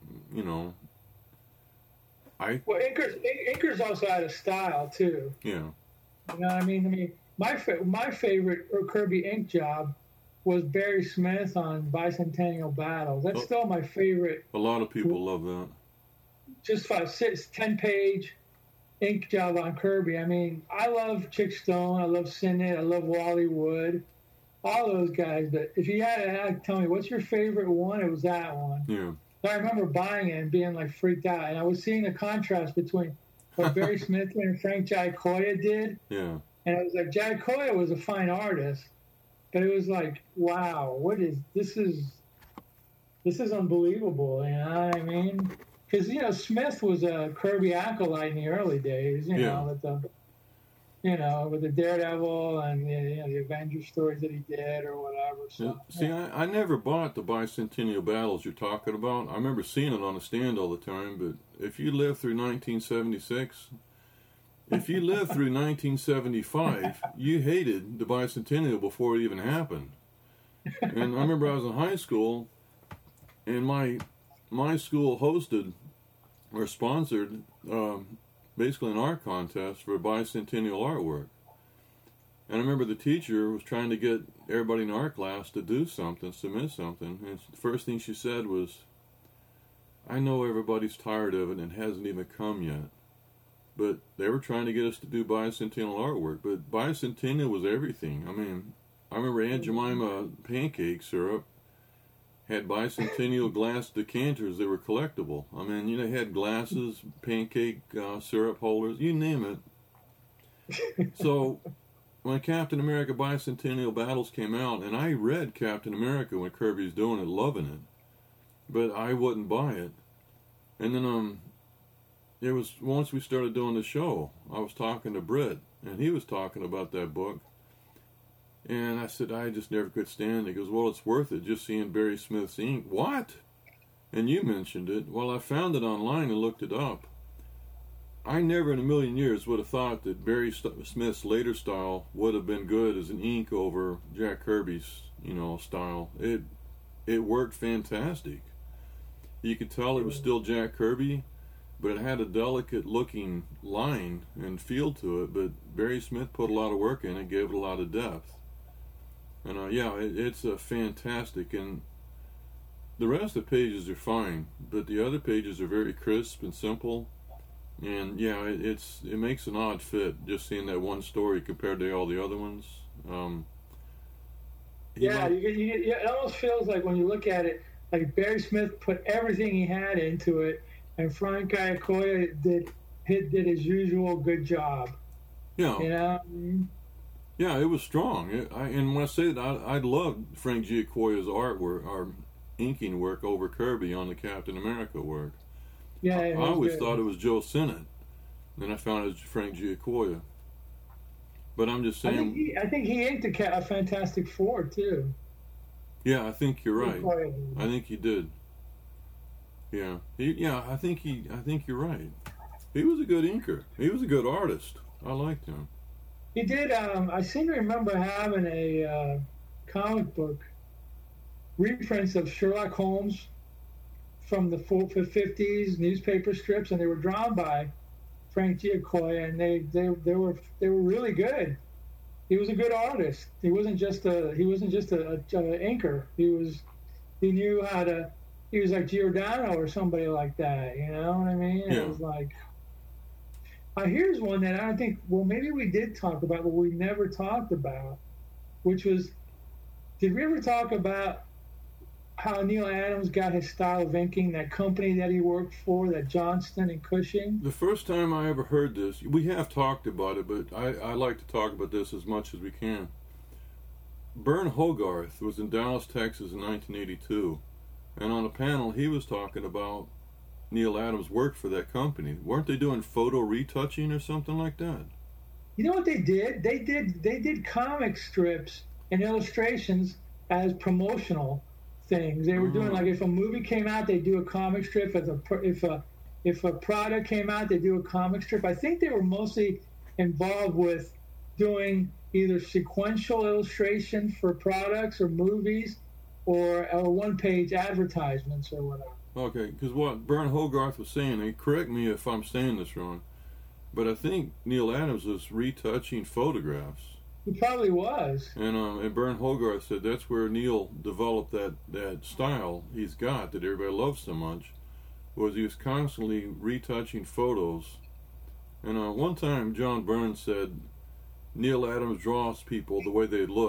Well, Inkers also had a style, too. Yeah. You know what I mean? My favorite Kirby ink job was Barry Smith on Bicentennial Battles. That's still my favorite. A lot of people love that. Just 10-page ink job on Kirby. I love Chick Stone. I love Sinnott. I love Wally Wood. all those guys. But if you had to tell me what's your favorite one, it was that one. Yeah. I remember buying it and being like freaked out, and I was seeing the contrast between what Barry Smith and Frank Giacoia did. Yeah. And it was like Giacoia was a fine artist, but it was like, wow, this is unbelievable. You know what I mean? Because Smith was a Kirby acolyte in the early days. With the Daredevil and the Avengers stories that he did or whatever. So, see, I never bought the Bicentennial Battles you're talking about. I remember seeing it on the stand all the time, but if you lived through 1976, if you lived through 1975, you hated the Bicentennial before it even happened. And I remember I was in high school, and my school hosted or sponsored basically an art contest for bicentennial artwork. And I remember the teacher was trying to get everybody in our class to do something, submit something. And the first thing she said was, I know everybody's tired of it and it hasn't even come yet. But they were trying to get us to do bicentennial artwork. But bicentennial was everything. I mean, I remember Aunt Jemima pancake syrup had bicentennial glass decanters that were collectible. I mean, they had glasses, pancake syrup holders, you name it. So when Captain America Bicentennial Battles came out, and I read Captain America when Kirby's doing it, loving it, but I wouldn't buy it. And then it was once we started doing the show, I was talking to Britt, and he was talking about that book. And I said, I just never could stand it. He goes, well, it's worth it just seeing Barry Smith's ink. What? And you mentioned it. Well, I found it online and looked it up. I never in a million years would have thought that Barry Smith's later style would have been good as an ink over Jack Kirby's, style. It worked fantastic. You could tell it was still Jack Kirby, but it had a delicate looking line and feel to it. But Barry Smith put a lot of work in it, gave it a lot of depth. And it's a fantastic, and the rest of the pages are fine, but the other pages are very crisp and simple, and it makes an odd fit just seeing that one story compared to all the other ones. It almost feels like when you look at it, like Barry Smith put everything he had into it, and Frank Giacoia did his usual good job. Yeah. Yeah, it was strong. And when I say that, I loved Frank Giacoia's artwork, or inking work over Kirby on the Captain America work. Yeah, I always thought it was Joe Sinnott. Then I found it was Frank Giacoia. But I'm just saying. I think he inked a Fantastic Four too. Yeah, I think you're right. I think he did. Yeah, I think you're right. He was a good inker. He was a good artist. I liked him. He did. I seem to remember having a comic book reprints of Sherlock Holmes from the 50s newspaper strips, and they were drawn by Frank Giacoia, and they were really good. He was a good artist. He wasn't just a inker. He knew how to. He was like Giordano or somebody like that. You know what I mean? Yeah. It was like. Here's one that I think, maybe we did talk about, but we never talked about, which was, did we ever talk about how Neal Adams got his style of inking, that company that he worked for, that Johnston and Cushing? The first time I ever heard this, we have talked about it, but I like to talk about this as much as we can. Bern Hogarth was in Dallas, Texas in 1982, and on a panel he was talking about Neal Adams worked for that company. Weren't they doing photo retouching or something like that? You know what they did? They did comic strips and illustrations as promotional things. They were doing, like, if a movie came out, they'd do a comic strip. If a product came out, they'd do a comic strip. I think they were mostly involved with doing either sequential illustration for products or movies, or one-page advertisements or whatever. Okay, because what Bern Hogarth was saying, and correct me if I'm saying this wrong, but I think Neal Adams was retouching photographs. He probably was. And Bern Hogarth said that's where Neal developed that style he's got that everybody loves so much, was he was constantly retouching photos. And one time John Byrne said Neal Adams draws people the way they look,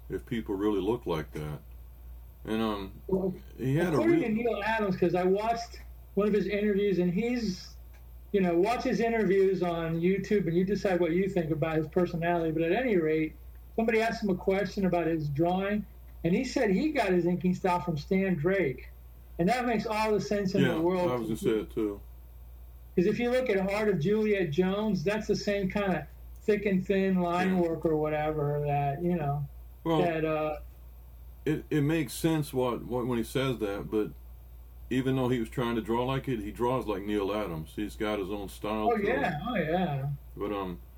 if people really look like that. And Well, he had according to Neil Adams, because I watched one of his interviews, and he's, watch his interviews on YouTube, and you decide what you think about his personality. But at any rate, somebody asked him a question about his drawing, and he said he got his inking style from Stan Drake, and that makes all the sense in the world. I was going to say it too. Because if you look at Heart of Juliet Jones, that's the same kind of thick and thin line work or whatever that, Well, it makes sense when he says that, but even though he was trying to draw like it, he draws like Neil Adams. He's got his own style. Oh yeah. But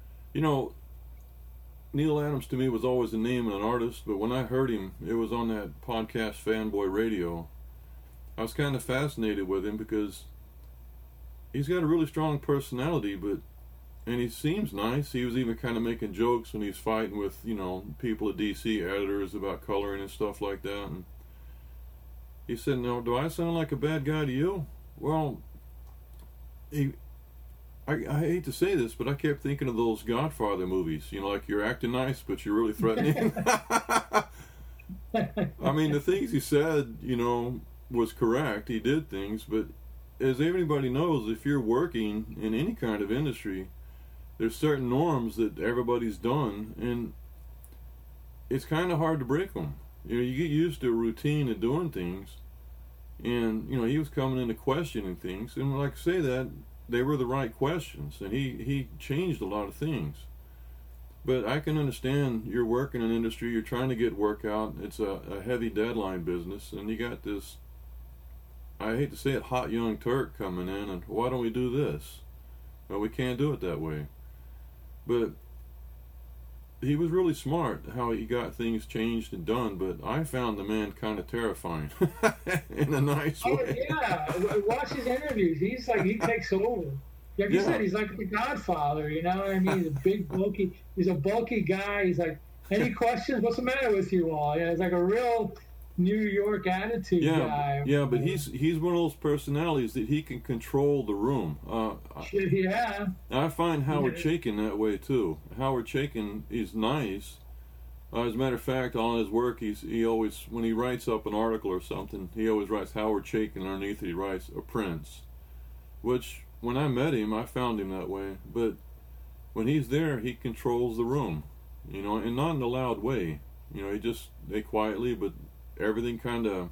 Neil Adams to me was always a name and an artist, but when I heard him, it was on that podcast Fanboy Radio. I was kind of fascinated with him because he's got a really strong personality, and he seems nice. He was even kind of making jokes when he's fighting with, people at DC, editors, about coloring and stuff like that. And he said, "Now, do I sound like a bad guy to you?" Well, I hate to say this, but I kept thinking of those Godfather movies. Like you're acting nice, but you're really threatening. I mean, the things he said, was correct. He did things, but as everybody knows, if you're working in any kind of industry, there's certain norms that everybody's done, and it's kind of hard to break them. You get used to a routine of doing things, and he was coming into questioning things, and like I say that they were the right questions, and he changed a lot of things. But I can understand you're working in an industry, you're trying to get work out. It's a heavy deadline business, and you got this, I hate to say it, hot young Turk coming in, and why don't we do this? Well, we can't do it that way. But he was really smart how he got things changed and done, but I found the man kind of terrifying in a nice way. Oh, yeah. Watch his interviews. He's like, he takes over. Like you said, he's like the Godfather, you know what I mean? He's a bulky guy. He's like, any questions? What's the matter with you all? He's like a real New York attitude guy. Yeah, but he's one of those personalities that he can control the room. Yeah. I find Howard Chaykin that way too. Howard Chaykin is nice. As a matter of fact, on his work, he always, when he writes up an article or something, he always writes Howard Chaykin underneath it. He writes a Prince, which when I met him, I found him that way. But when he's there, he controls the room, and not in a loud way. They quietly, but everything kind of,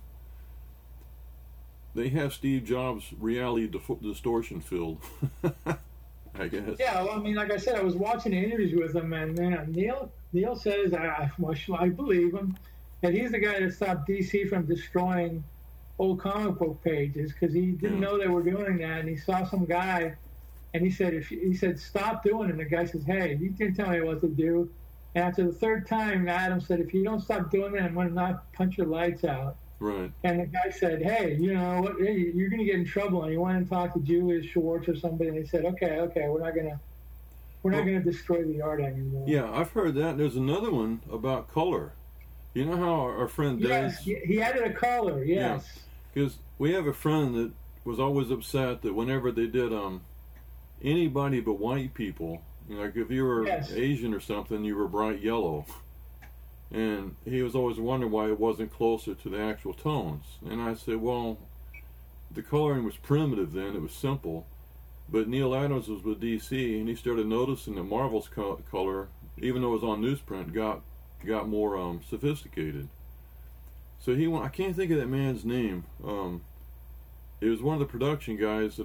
they have Steve Jobs' reality distortion filled, I guess. Yeah, well, I mean, like I said, I was watching the interviews with him, and Neil says, I believe him, that he's the guy that stopped DC from destroying old comic book pages because he didn't know they were doing that, and he saw some guy, and he said, stop doing it. And the guy says, hey, you can tell me what to do. And after the third time, Adam said, if you don't stop doing that, I'm going to not punch your lights out. Right. And the guy said, hey, you know what? Hey, you're going to get in trouble. And he went and talked to Julius Schwartz or somebody, and they said, okay, we're not going to destroy the art anymore. Yeah, I've heard that. There's another one about color. You know how our friend Des... Yes, he added a color, yes. Because we have a friend that was always upset that whenever they did anybody but white people, like if you were Asian or something, you were bright yellow. And he was always wondering why it wasn't closer to the actual tones. And I said, well, the coloring was primitive then, it was simple. But Neil Adams was with DC, and he started noticing that Marvel's color, even though it was on newsprint, got more sophisticated. So I can't think of that man's name. It was one of the production guys at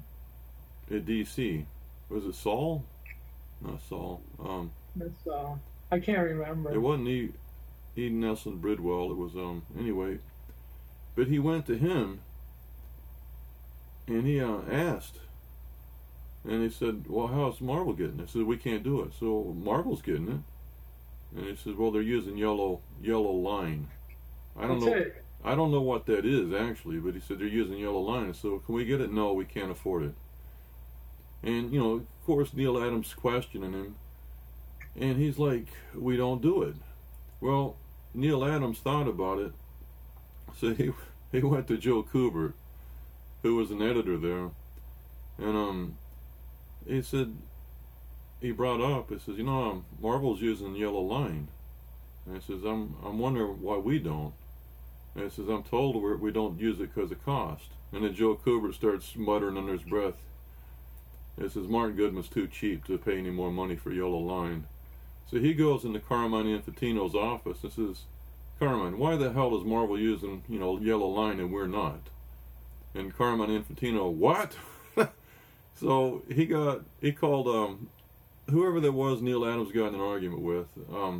DC. Was it Saul? Not Saul. That's I can't remember. It wasn't Eden Nelson Bridwell. It was anyway. But he went to him, and he asked, and he said, "Well, how's Marvel getting it?" I said, "We can't do it." So Marvel's getting it, and he said, "Well, they're using yellow line." I don't know what that is actually, but he said they're using yellow line. So can we get it? No, we can't afford it. And of course, Neil Adams questioning him, and he's like, "We don't do it." Well, Neil Adams thought about it, so he went to Joe Kubert, who was an editor there, and he said, he brought up, he says, Marvel's using yellow line. And he says, I'm wondering why we don't. And he says, I'm told we don't use it because of cost. And then Joe Kubert starts muttering under his breath. He says, Martin Goodman's too cheap to pay any more money for Yellow Line. So he goes into Carmine Infantino's office and says, Carmine, why the hell is Marvel using, Yellow Line and we're not? And Carmine Infantino, what? So he called whoever that was Neil Adams got in an argument with.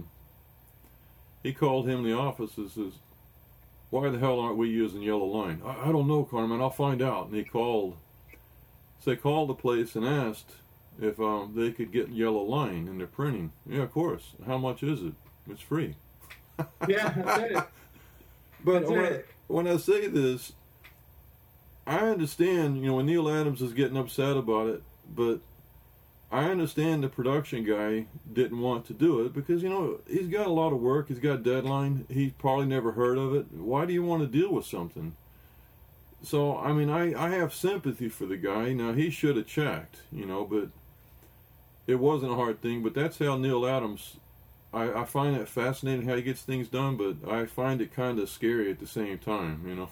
He called him in the office and says, why the hell aren't we using Yellow Line? I don't know, Carmine, I'll find out. And he called the place and asked if they could get Yellow Line in their printing. Yeah, of course. How much is it? It's free. Yeah, that's it. But when I say this, I understand, when Neil Adams is getting upset about it, but I understand the production guy didn't want to do it because, he's got a lot of work, he's got a deadline, he's probably never heard of it. Why do you want to deal with something? So, I mean, I have sympathy for the guy. Now, he should have checked, but it wasn't a hard thing. But that's how Neil Adams, I find that fascinating how he gets things done, but I find it kind of scary at the same time,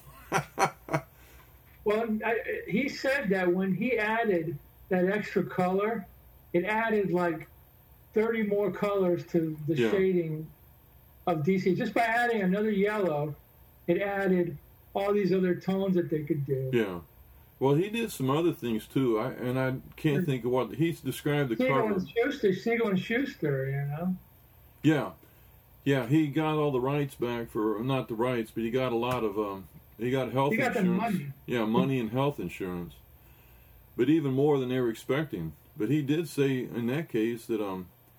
Well, he said that when he added that extra color, it added like 30 more colors to the shading of DC. Just by adding another yellow, it added all these other tones that they could do. Yeah. Well, he did some other things too. I can't think of what he's described the cover. Siegel and Schuster, Yeah. Yeah, he got all the rights back for, not the rights, but he got a lot of, he got health insurance. He got the money. Yeah, money and health insurance. But even more than they were expecting. But he did say in that case that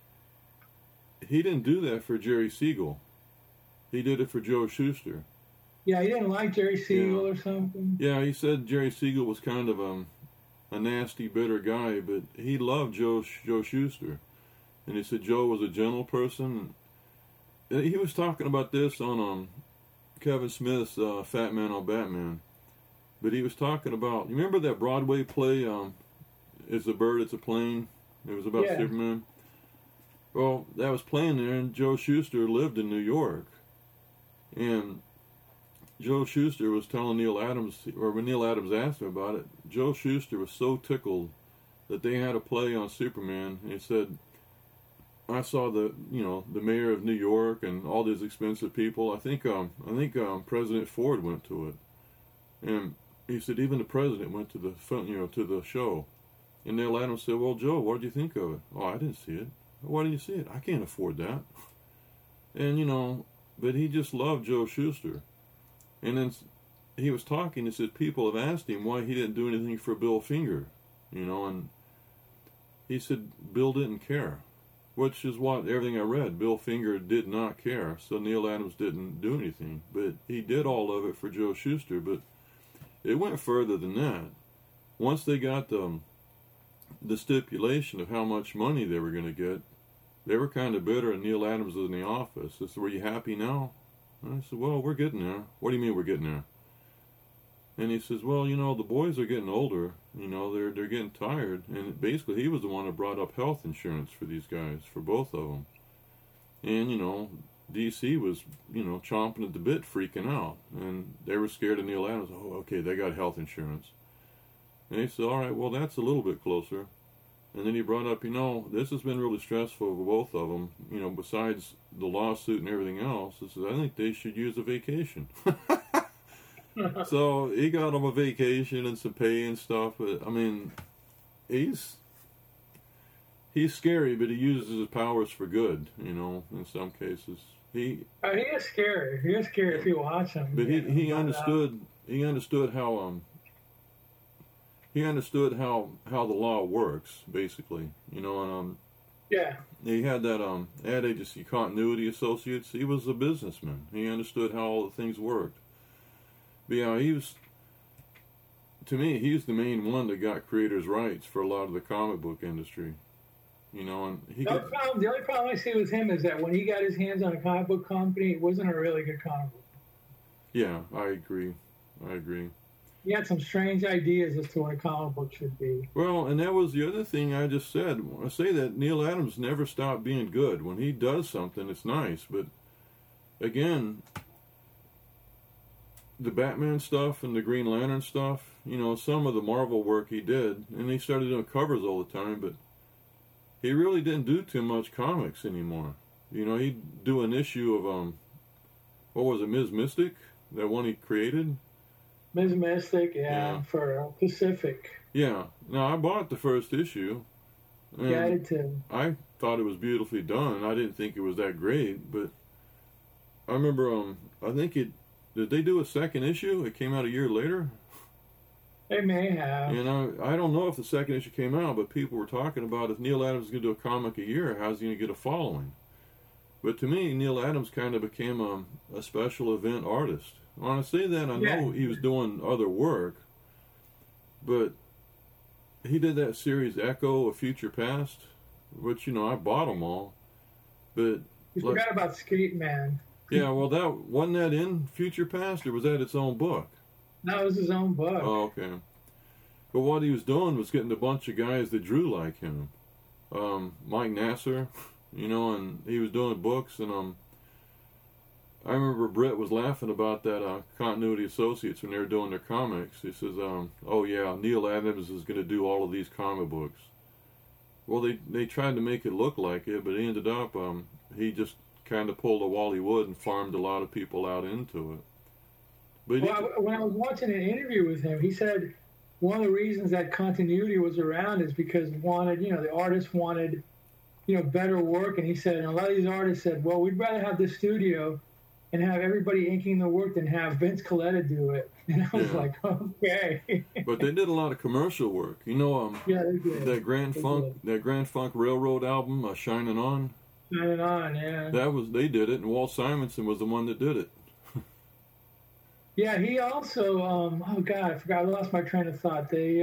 he didn't do that for Jerry Siegel. He did it for Joe Shuster. Yeah, he didn't like Jerry Siegel or something. Yeah, he said Jerry Siegel was kind of a nasty, bitter guy, but he loved Joe Shuster. And he said Joe was a gentle person. And he was talking about this on Kevin Smith's Fat Man on Batman. But he was talking about, you remember that Broadway play, It's a Bird, It's a Plane? It was about Superman. Well, that was playing there, and Joe Shuster lived in New York. And Joe Shuster was telling Neil Adams, or when Neil Adams asked him about it, Joe Shuster was so tickled that they had a play on Superman. And he said, I saw the mayor of New York and all these expensive people. I think President Ford went to it. And he said even the president went to the show. And Neil Adams said, well, Joe, what did you think of it? Oh, I didn't see it. Why didn't you see it? I can't afford that. And, but he just loved Joe Shuster. And then he was talking, he said people have asked him why he didn't do anything for Bill Finger, and he said Bill didn't care, which is what everything I read. Bill Finger did not care, so Neil Adams didn't do anything. But he did all of it for Joe Shuster, but it went further than that. Once they got the stipulation of how much money they were going to get, they were kind of bitter, and Neil Adams was in the office. They said, were you happy now? And I said, well, we're getting there. What do you mean we're getting there? And he says, well, the boys are getting older. They're getting tired. And basically he was the one who brought up health insurance for these guys, for both of them. And, DC was, chomping at the bit, freaking out. And they were scared of Neil Adams. Oh, okay, they got health insurance. And he said, all right, well, that's a little bit closer. And then he brought up, this has been really stressful for both of them, besides the lawsuit and everything else. He says, I think they should use a vacation. So he got him a vacation and some pay and stuff. But, he's scary, but he uses his powers for good, in some cases. He is scary. He is scary if you watch him. But he understood how... He understood how the law works, basically, and he had that ad agency Continuity Associates. He was a businessman. He understood how all the things worked. But to me, he's the main one that got creators' rights for a lot of the comic book industry. And the only problem I see with him is that when he got his hands on a comic book company, it wasn't a really good comic book. Yeah, I agree. He had some strange ideas as to what a comic book should be. Well, and that was the other thing I just said. I say that Neil Adams never stopped being good. When he does something, it's nice, but again, the Batman stuff and the Green Lantern stuff, you know, some of the Marvel work he did, and he started doing covers all the time, but he really didn't do too much comics anymore. You know, he'd do an issue of, what was it, Ms. Mystic? That one he created? Ms. Mystic, yeah, for Pacific. Yeah. Now, I bought the first issue. Yeah, I did too. I thought it was beautifully done. I didn't think it was that great, but I remember, I think did they do a second issue? It came out a year later? They may have. You know, I don't know if the second issue came out, but people were talking about if Neil Adams is going to do a comic a year, how's he going to get a following? But to me, Neil Adams kind of became a special event artist. When I say that, I know he was doing other work, but he did that series Echo of Future Past, which, you know, I bought them all. But you forgot about Skate Man. Yeah, well, wasn't that in Future Past, or was that its own book? That was his own book. Oh, okay. But what he was doing was getting a bunch of guys that drew like him. Mike Nasser, you know, and he was doing books, and I remember Britt was laughing about that Continuity Associates when they were doing their comics. He says, oh yeah, Neil Adams is going to do all of these comic books. Well, they tried to make it look like it, but it ended up, he just kind of pulled a Wally Wood and farmed a lot of people out into it. But when I was watching an interview with him, he said one of the reasons that continuity was around is because the artists wanted, better work. And he said, and a lot of these artists said, well, we'd rather have the studio and have everybody inking the work than have Vince Coletta do it. And I was like, okay. But they did a lot of commercial work. You know, yeah, they did. That Grand Funk Railroad album, Shining On. Shining On, yeah. They did it, and Walt Simonson was the one that did it. Yeah, he also, oh God, I forgot, I lost my train of thought. They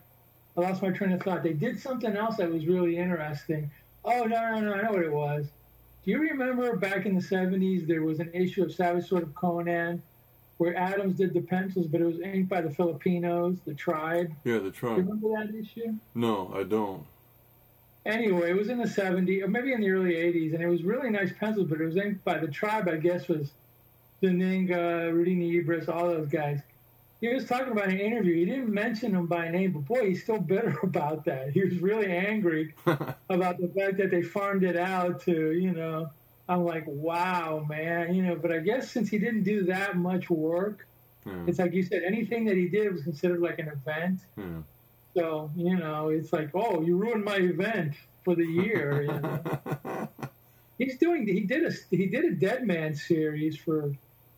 did something else that was really interesting. Oh, no, I know what it was. Do you remember back in the 70s, there was an issue of Savage Sword of Conan where Adams did the pencils, but it was inked by the Filipinos, the Tribe? Yeah, the Tribe. Do you remember that issue? No, I don't. Anyway, it was in the 70s, or maybe in the early 80s, and it was really nice pencils, but it was inked by the Tribe, I guess, was Zeninga, Rudy Nebris, all those guys. He was talking about an interview. He didn't mention them by name, but boy, he's still bitter about that. He was really angry about the fact that they farmed it out to, I'm like, wow, man, but I guess since he didn't do that much work, it's like you said, anything that he did was considered like an event. So, it's like, oh, you ruined my event for the year. He did a Dead Man series for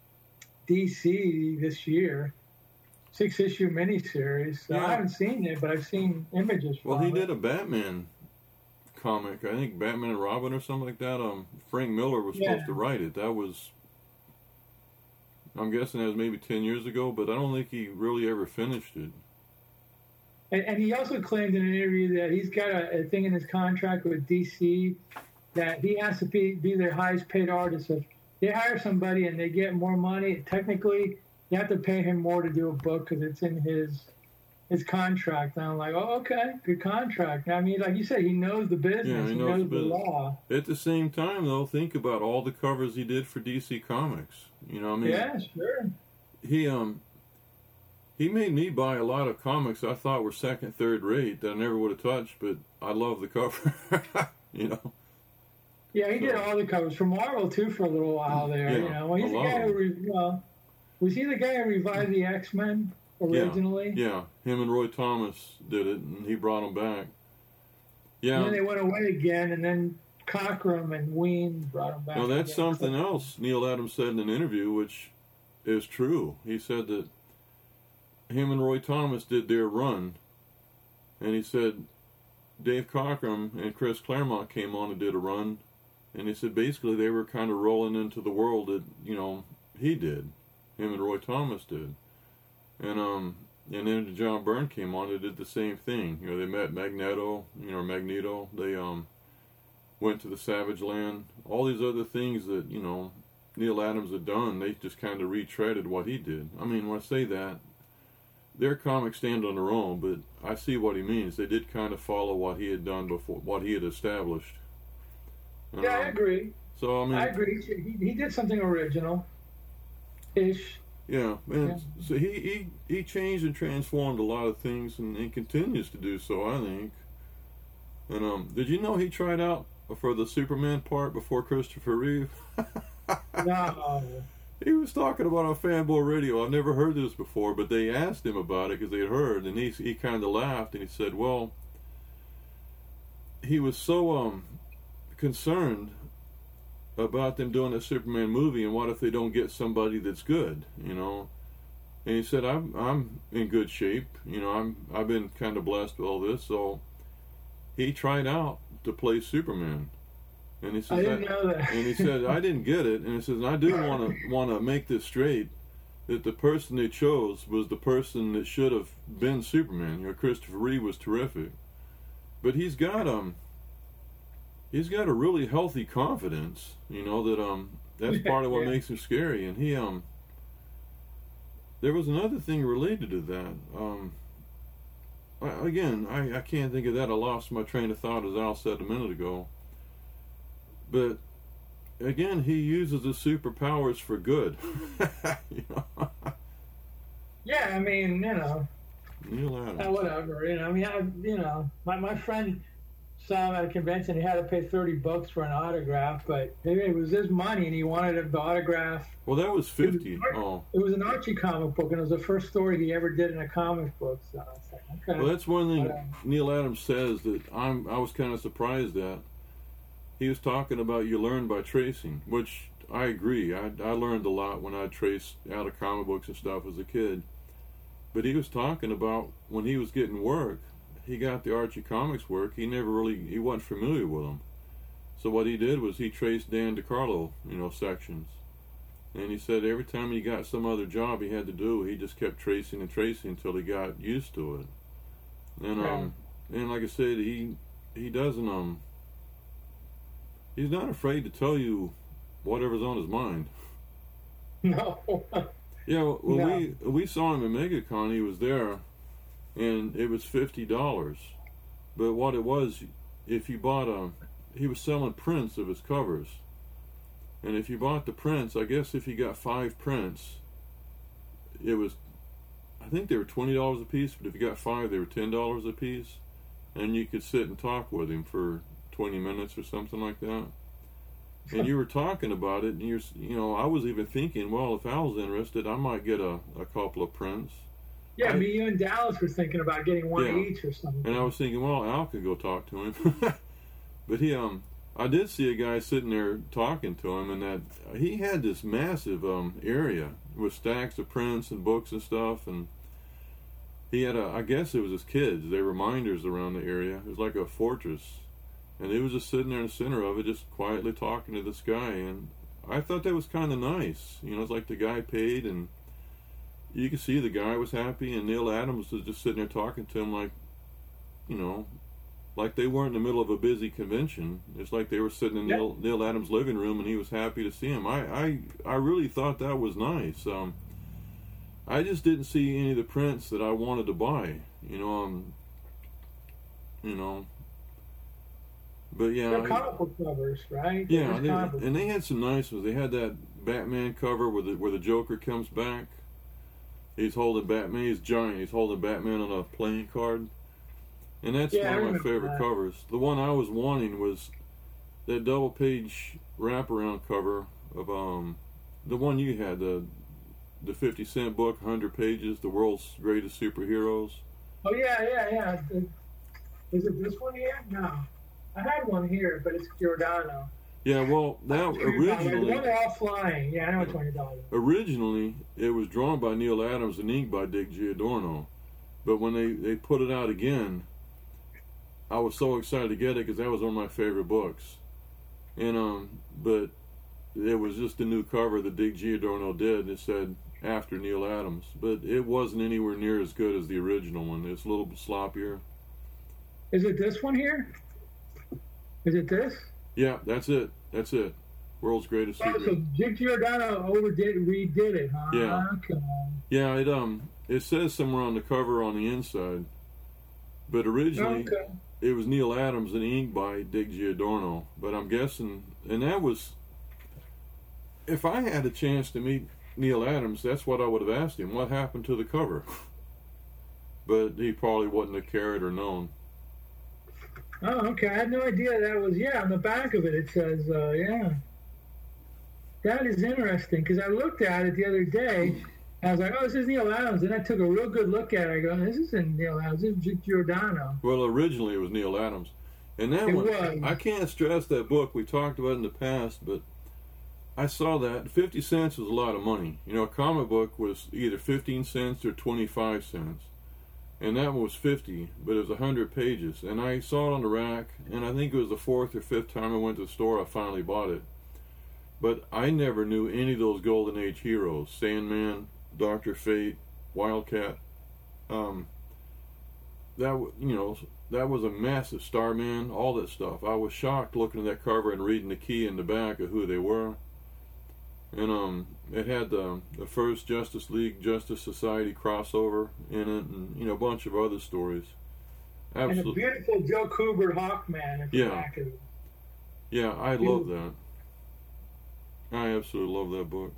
DC this year, 6-issue miniseries. So I haven't seen it, but I've seen images from it. Well, he did a Batman comic. I think Batman and Robin or something like that. Frank Miller was supposed to write it. That was, I'm guessing that was maybe 10 years ago, but I don't think he really ever finished it. And he also claimed in an interview that he's got a thing in his contract with DC that he has to be their highest paid artist. If they hire somebody and they get more money, technically you have to pay him more to do a book because it's in his contract. And I'm like, oh, okay, good contract. I mean, like you said, he knows the business. Yeah, he knows the law. At the same time, though, think about all the covers he did for DC Comics. You know what I mean? Yeah, sure. He made me buy a lot of comics I thought were second, third rate that I never would have touched, but I love the cover. Yeah, he did all the covers for Marvel too for a little while there. Yeah, Well, he's the guy who was he the guy who revived the X-Men originally? Yeah, him and Roy Thomas did it, and he brought them back. Yeah. And then they went away again, and then Cockrum and Ween brought them back. Well, that's something else Neil Adams said in an interview, which is true. He said that him and Roy Thomas did their run, and he said Dave Cockrum and Chris Claremont came on and did a run, and he said basically they were kind of rolling into the world that he did, him and Roy Thomas did, and then John Byrne came on and did the same thing. They met Magneto. They went to the Savage Land. All these other things that Neil Adams had done, they just kind of retreaded what he did. I mean, when I say that, their comics stand on their own, but I see what he means. They did kind of follow what he had done before, what he had established. Yeah, I agree. So I mean, I agree. He did something original-ish. Yeah, and so he changed and transformed a lot of things, and continues to do so, I think. And did you know he tried out for the Superman part before Christopher Reeve? No. He was talking about on Fanboy Radio. I've never heard this before, but they asked him about it because they had heard, and he kind of laughed, and he said, well, he was so concerned about them doing a Superman movie, and what if they don't get somebody that's good, you know? And he said, I'm in good shape, you know. I've been kind of blessed with all this, so he tried out to play Superman. And he said, I didn't know that. And he said, I didn't get it. And he says, I do want to make this straight, that the person they chose was the person that should have been Superman. You know, Christopher Reeve was terrific, but he's got a really healthy confidence. You know that that's part of what makes him scary. And he there was another thing related to that. I can't think of that. I lost my train of thought, as Al said a minute ago. But again, he uses his superpowers for good. You know? Yeah, I mean, you know, Neil Adams. whatever. You know, I mean, my friend saw him at a convention. He had to pay $30 for an autograph, but it was his money, and he wanted the autograph. Well, that was 50. It was an Archie comic book, and it was the first story he ever did in a comic book. So I was like, okay. Well, that's one thing Neil Adams says that I was kind of surprised at. He was talking about you learn by tracing, which I agree. I learned a lot when I traced out of comic books and stuff as a kid. But he was talking about when he was getting work, he got the Archie Comics work. He wasn't familiar with them. So what he did was he traced Dan DeCarlo, sections. And he said every time he got some other job he had to do, he just kept tracing and tracing until he got used to it. And and like I said, he doesn't he's not afraid to tell you whatever's on his mind. No. Yeah, when we saw him at MegaCon, he was there, and it was $50. But what it was, if you bought he was selling prints of his covers. And if you bought the prints, I guess if you got 5 prints, it was, I think they were $20 a piece, but if you got 5, they were $10 a piece. And you could sit and talk with him for 20 minutes or something like that. And you were talking about it, and I was even thinking, well, if Al's interested, I might get a couple of prints. Yeah, you and Dallas were thinking about getting one each or something. And I was thinking, well, Al could go talk to him. But I did see a guy sitting there talking to him, and that he had this massive area with stacks of prints and books and stuff, and he had I guess it was his kids. They were minders around the area. It was like a fortress. And he was just sitting there in the center of it, just quietly talking to this guy. And I thought that was kind of nice. It's like the guy paid, and you could see the guy was happy, and Neil Adams was just sitting there talking to him like, like they weren't in the middle of a busy convention. It's like they were sitting in Neil Adams' living room, and he was happy to see him. I really thought that was nice. I just didn't see any of the prints that I wanted to buy. But yeah, they're comic book covers, right? Yeah, and they had some nice ones. They had that Batman cover where the Joker comes back. He's holding Batman. He's giant. He's holding Batman on a playing card, and that's one of my favorite covers. The one I was wanting was that double-page wraparound cover of the one you had, the 50-cent book, 100 pages, the world's greatest superheroes. Oh yeah. Is it this one here? No. I had one here, but it's Giordano. Yeah, well, that originally... They're all flying. Yeah, I know which one you're talking about. Originally, it was drawn by Neil Adams and inked by Dick Giordano. But when they put it out again, I was so excited to get it because that was one of my favorite books. And but it was just a new cover that Dick Giordano did, and it said, after Neil Adams. But it wasn't anywhere near as good as the original one. It's a little bit sloppier. Is it this one here? Is it this? Yeah, that's it. World's greatest superhero. So Dick Giordano redid it, huh? Yeah. Okay. Yeah, it says somewhere on the cover on the inside, but originally it was Neil Adams and inked by Dick Giordano. But I'm guessing, and that was if I had a chance to meet Neil Adams, that's what I would have asked him. What happened to the cover? But he probably wouldn't have cared or known. Oh, okay. I had no idea that was, on the back of it says, That is interesting, because I looked at it the other day, and I was like, oh, this is Neil Adams. And I took a real good look at it. I go, this isn't Neil Adams, this is Giordano. Well, originally it was Neil Adams. And that one, I can't stress that book. We talked about it in the past, but I saw that 50 cents was a lot of money. You know, a comic book was either 15 cents or 25 cents. And that one was 50, but it was 100 pages. And I saw it on the rack, and I think it was the fourth or fifth time I went to the store, I finally bought it. But I never knew any of those Golden Age heroes. Sandman, Dr. Fate, Wildcat. That was a massive Starman, all that stuff. I was shocked looking at that cover and reading the key in the back of who they were. And it had the first Justice League, Justice Society crossover in it, and a bunch of other stories. Absolutely. And a beautiful Joe Kubert Hawkman at the back of it. Yeah, I love that. I absolutely love that book.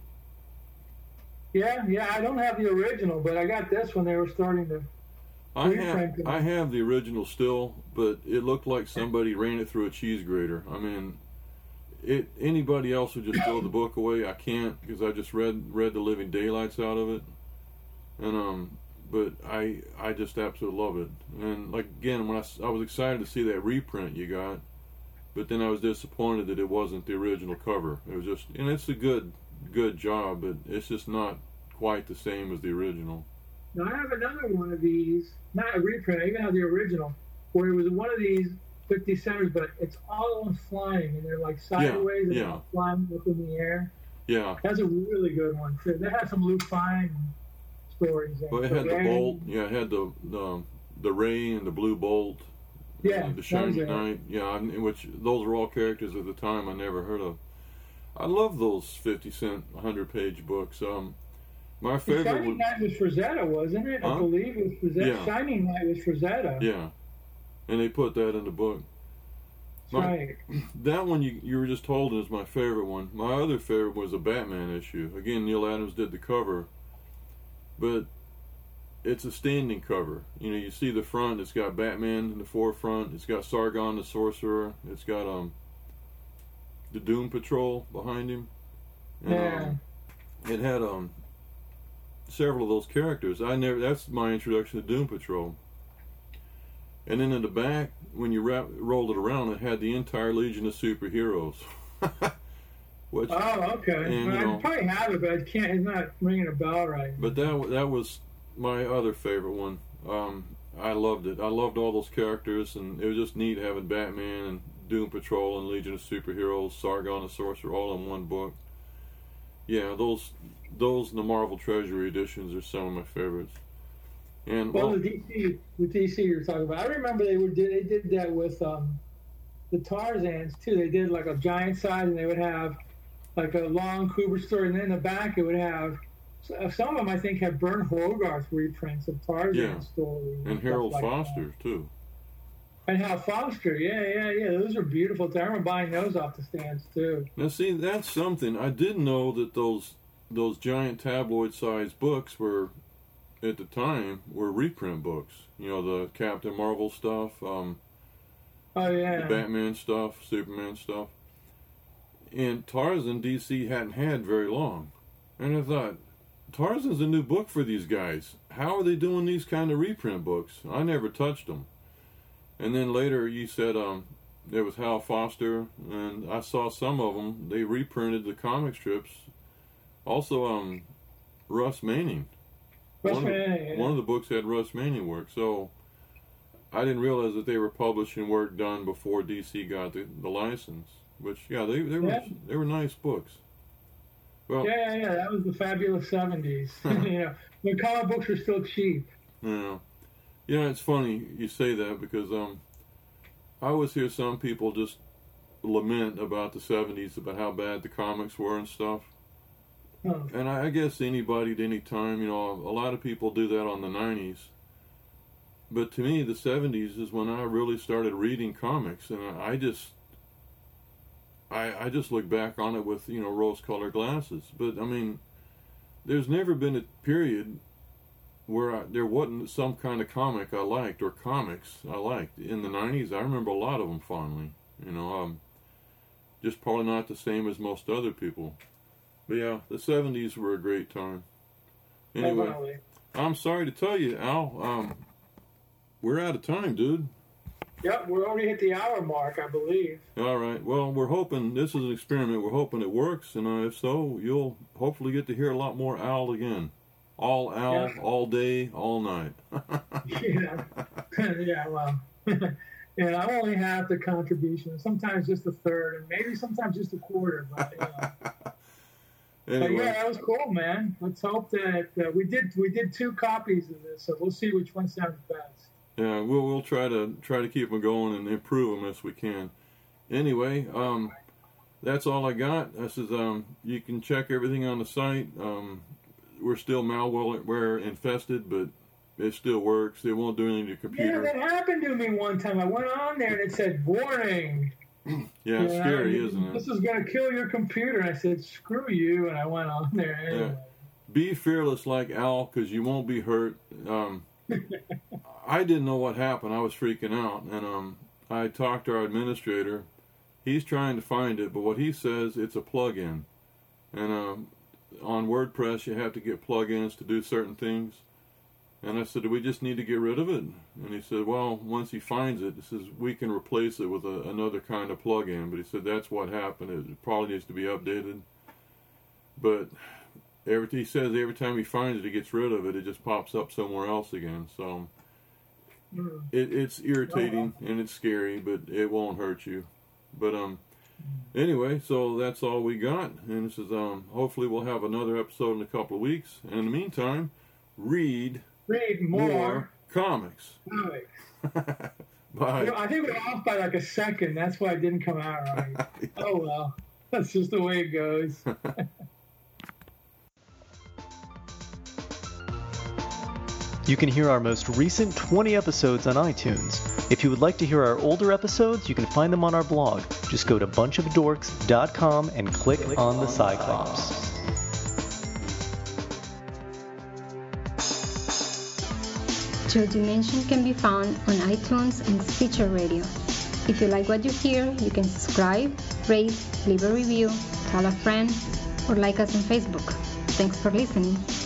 Yeah, I don't have the original, but I got this when they were starting to reprint it. I have the original still, but it looked like somebody ran it through a cheese grater. I mean, anybody else would just throw the book away. I can't, because I just read the living daylights out of it. And but I just absolutely love it. And like again, when I was excited to see that reprint you got, but then I was disappointed that it wasn't the original cover. It was just, and it's a good job, but it's just not quite the same as the original. Now I have another one of these, not a reprint. I even have the original, where it was one of these 50 centers, but it's all on flying, and they're like sideways and flying up in the air. Yeah, that's a really good one too. They had some Lou Fine stories. Well, it had the bolt. Yeah, it had the ray and the blue bolt. Yeah, the Shining Knight. Yeah, which those were all characters at the time I never heard of. I love those 50-cent, 100-page books. My favorite. Shining Knight was Frazetta, wasn't it? I believe it was Frazetta. Yeah. Shining Knight was Frazetta. Yeah, and they put that in the book. Right. That one you were just told is my favorite one. My other favorite was a Batman issue. Again, Neil Adams did the cover, but it's a standing cover. You see the front, it's got Batman in the forefront, it's got Sargon the Sorcerer, it's got the Doom Patrol behind him. And, it had several of those characters. That's my introduction to Doom Patrol. And then in the back, when you rolled it around, it had the entire Legion of Superheroes. Okay. And, I probably have it, but it's not ringing a bell right now. But that was my other favorite one. I loved it. I loved all those characters, and it was just neat having Batman and Doom Patrol and Legion of Superheroes, Sargon the Sorcerer, all in one book. Yeah, those and the Marvel Treasury editions are some of my favorites. And the DC you're talking about, I remember they did that with the Tarzans too. They did like a giant size, and they would have like a long Kubert story, and then in the back it would have. Some of them, I think, have Bern Hogarth reprints of Tarzan stories. And Harold Foster, too. And Hal Foster, yeah. Those are beautiful. I remember buying those off the stands, too. Now, see, that's something. I didn't know that those giant tabloid-sized books were, at the time, were reprint books. The Captain Marvel stuff, the Batman stuff, Superman stuff. And Tarzan, DC hadn't had very long. And I thought, Tarzan's a new book for these guys. How are they doing these kind of reprint books? I never touched them. And then later you said there was Hal Foster, and I saw some of them. They reprinted the comic strips. Also, Russ Manning. One of the books had Russ Manning work. So I didn't realize that they were publishing work done before DC got the license. Which, they were nice books. Well, yeah, that was the fabulous 70s. When comic books were still cheap. Yeah, it's funny you say that, because I always hear some people just lament about the 70s, about how bad the comics were and stuff. Oh. And I guess anybody at any time, a lot of people do that on the 90s. But to me, the 70s is when I really started reading comics, and I just look back on it with, rose-colored glasses. But, I mean, there's never been a period where there wasn't some kind of comic I liked, or comics I liked. In the 90s, I remember a lot of them fondly. Just probably not the same as most other people. But yeah, the 70s were a great time. Anyway, Definitely. I'm sorry to tell you, Al, we're out of time, dude. Yep, we're already hit the hour mark, I believe. All right. Well, we're hoping this is an experiment. We're hoping it works, and if so, you'll hopefully get to hear a lot more Al again. All Al, Yeah. all day, all night. Yeah. Yeah, well. Yeah, I'm only half the contribution. Sometimes just a third, and maybe sometimes just a quarter. But, Anyway, but yeah, that was cool, man. Let's hope that we did 2 copies of this, so we'll see which one sounds best. yeah, we'll try to keep them going and improve them as we can. Anyway, that's all I got. This is you can check everything on the site. We're still malware infested, but it still works. It won't do anything to your computer. Yeah, that happened to me one time. I went on there and it said warning. Yeah, it's scary, isn't it? This is going to kill your computer. And I said, screw you, and I went on there anyway. Yeah. Be fearless like Al, because you won't be hurt. I didn't know what happened. I was freaking out, and I talked to our administrator. He's trying to find it, but what he says, it's a plug-in. And on WordPress, you have to get plug-ins to do certain things. And I said, do we just need to get rid of it? And he said, well, once he finds it, he says, we can replace it with another kind of plug-in. But he said, that's what happened. It probably needs to be updated. But he says every time he finds it, he gets rid of it. It just pops up somewhere else again. So it's irritating and it's scary, but it won't hurt you. But anyway, so that's all we got. And this is hopefully we'll have another episode in a couple of weeks. And in the meantime, read more comics. Bye. I think we're off by like a second. That's why it didn't come out right. Oh, well. That's just the way it goes. You can hear our most recent 20 episodes on iTunes. If you would like to hear our older episodes, you can find them on our blog. Just go to bunchofdorks.com and click on the Cyclops. Joe Dimension can be found on iTunes and Stitcher Radio. If you like what you hear, you can subscribe, rate, leave a review, tell a friend, or like us on Facebook. Thanks for listening.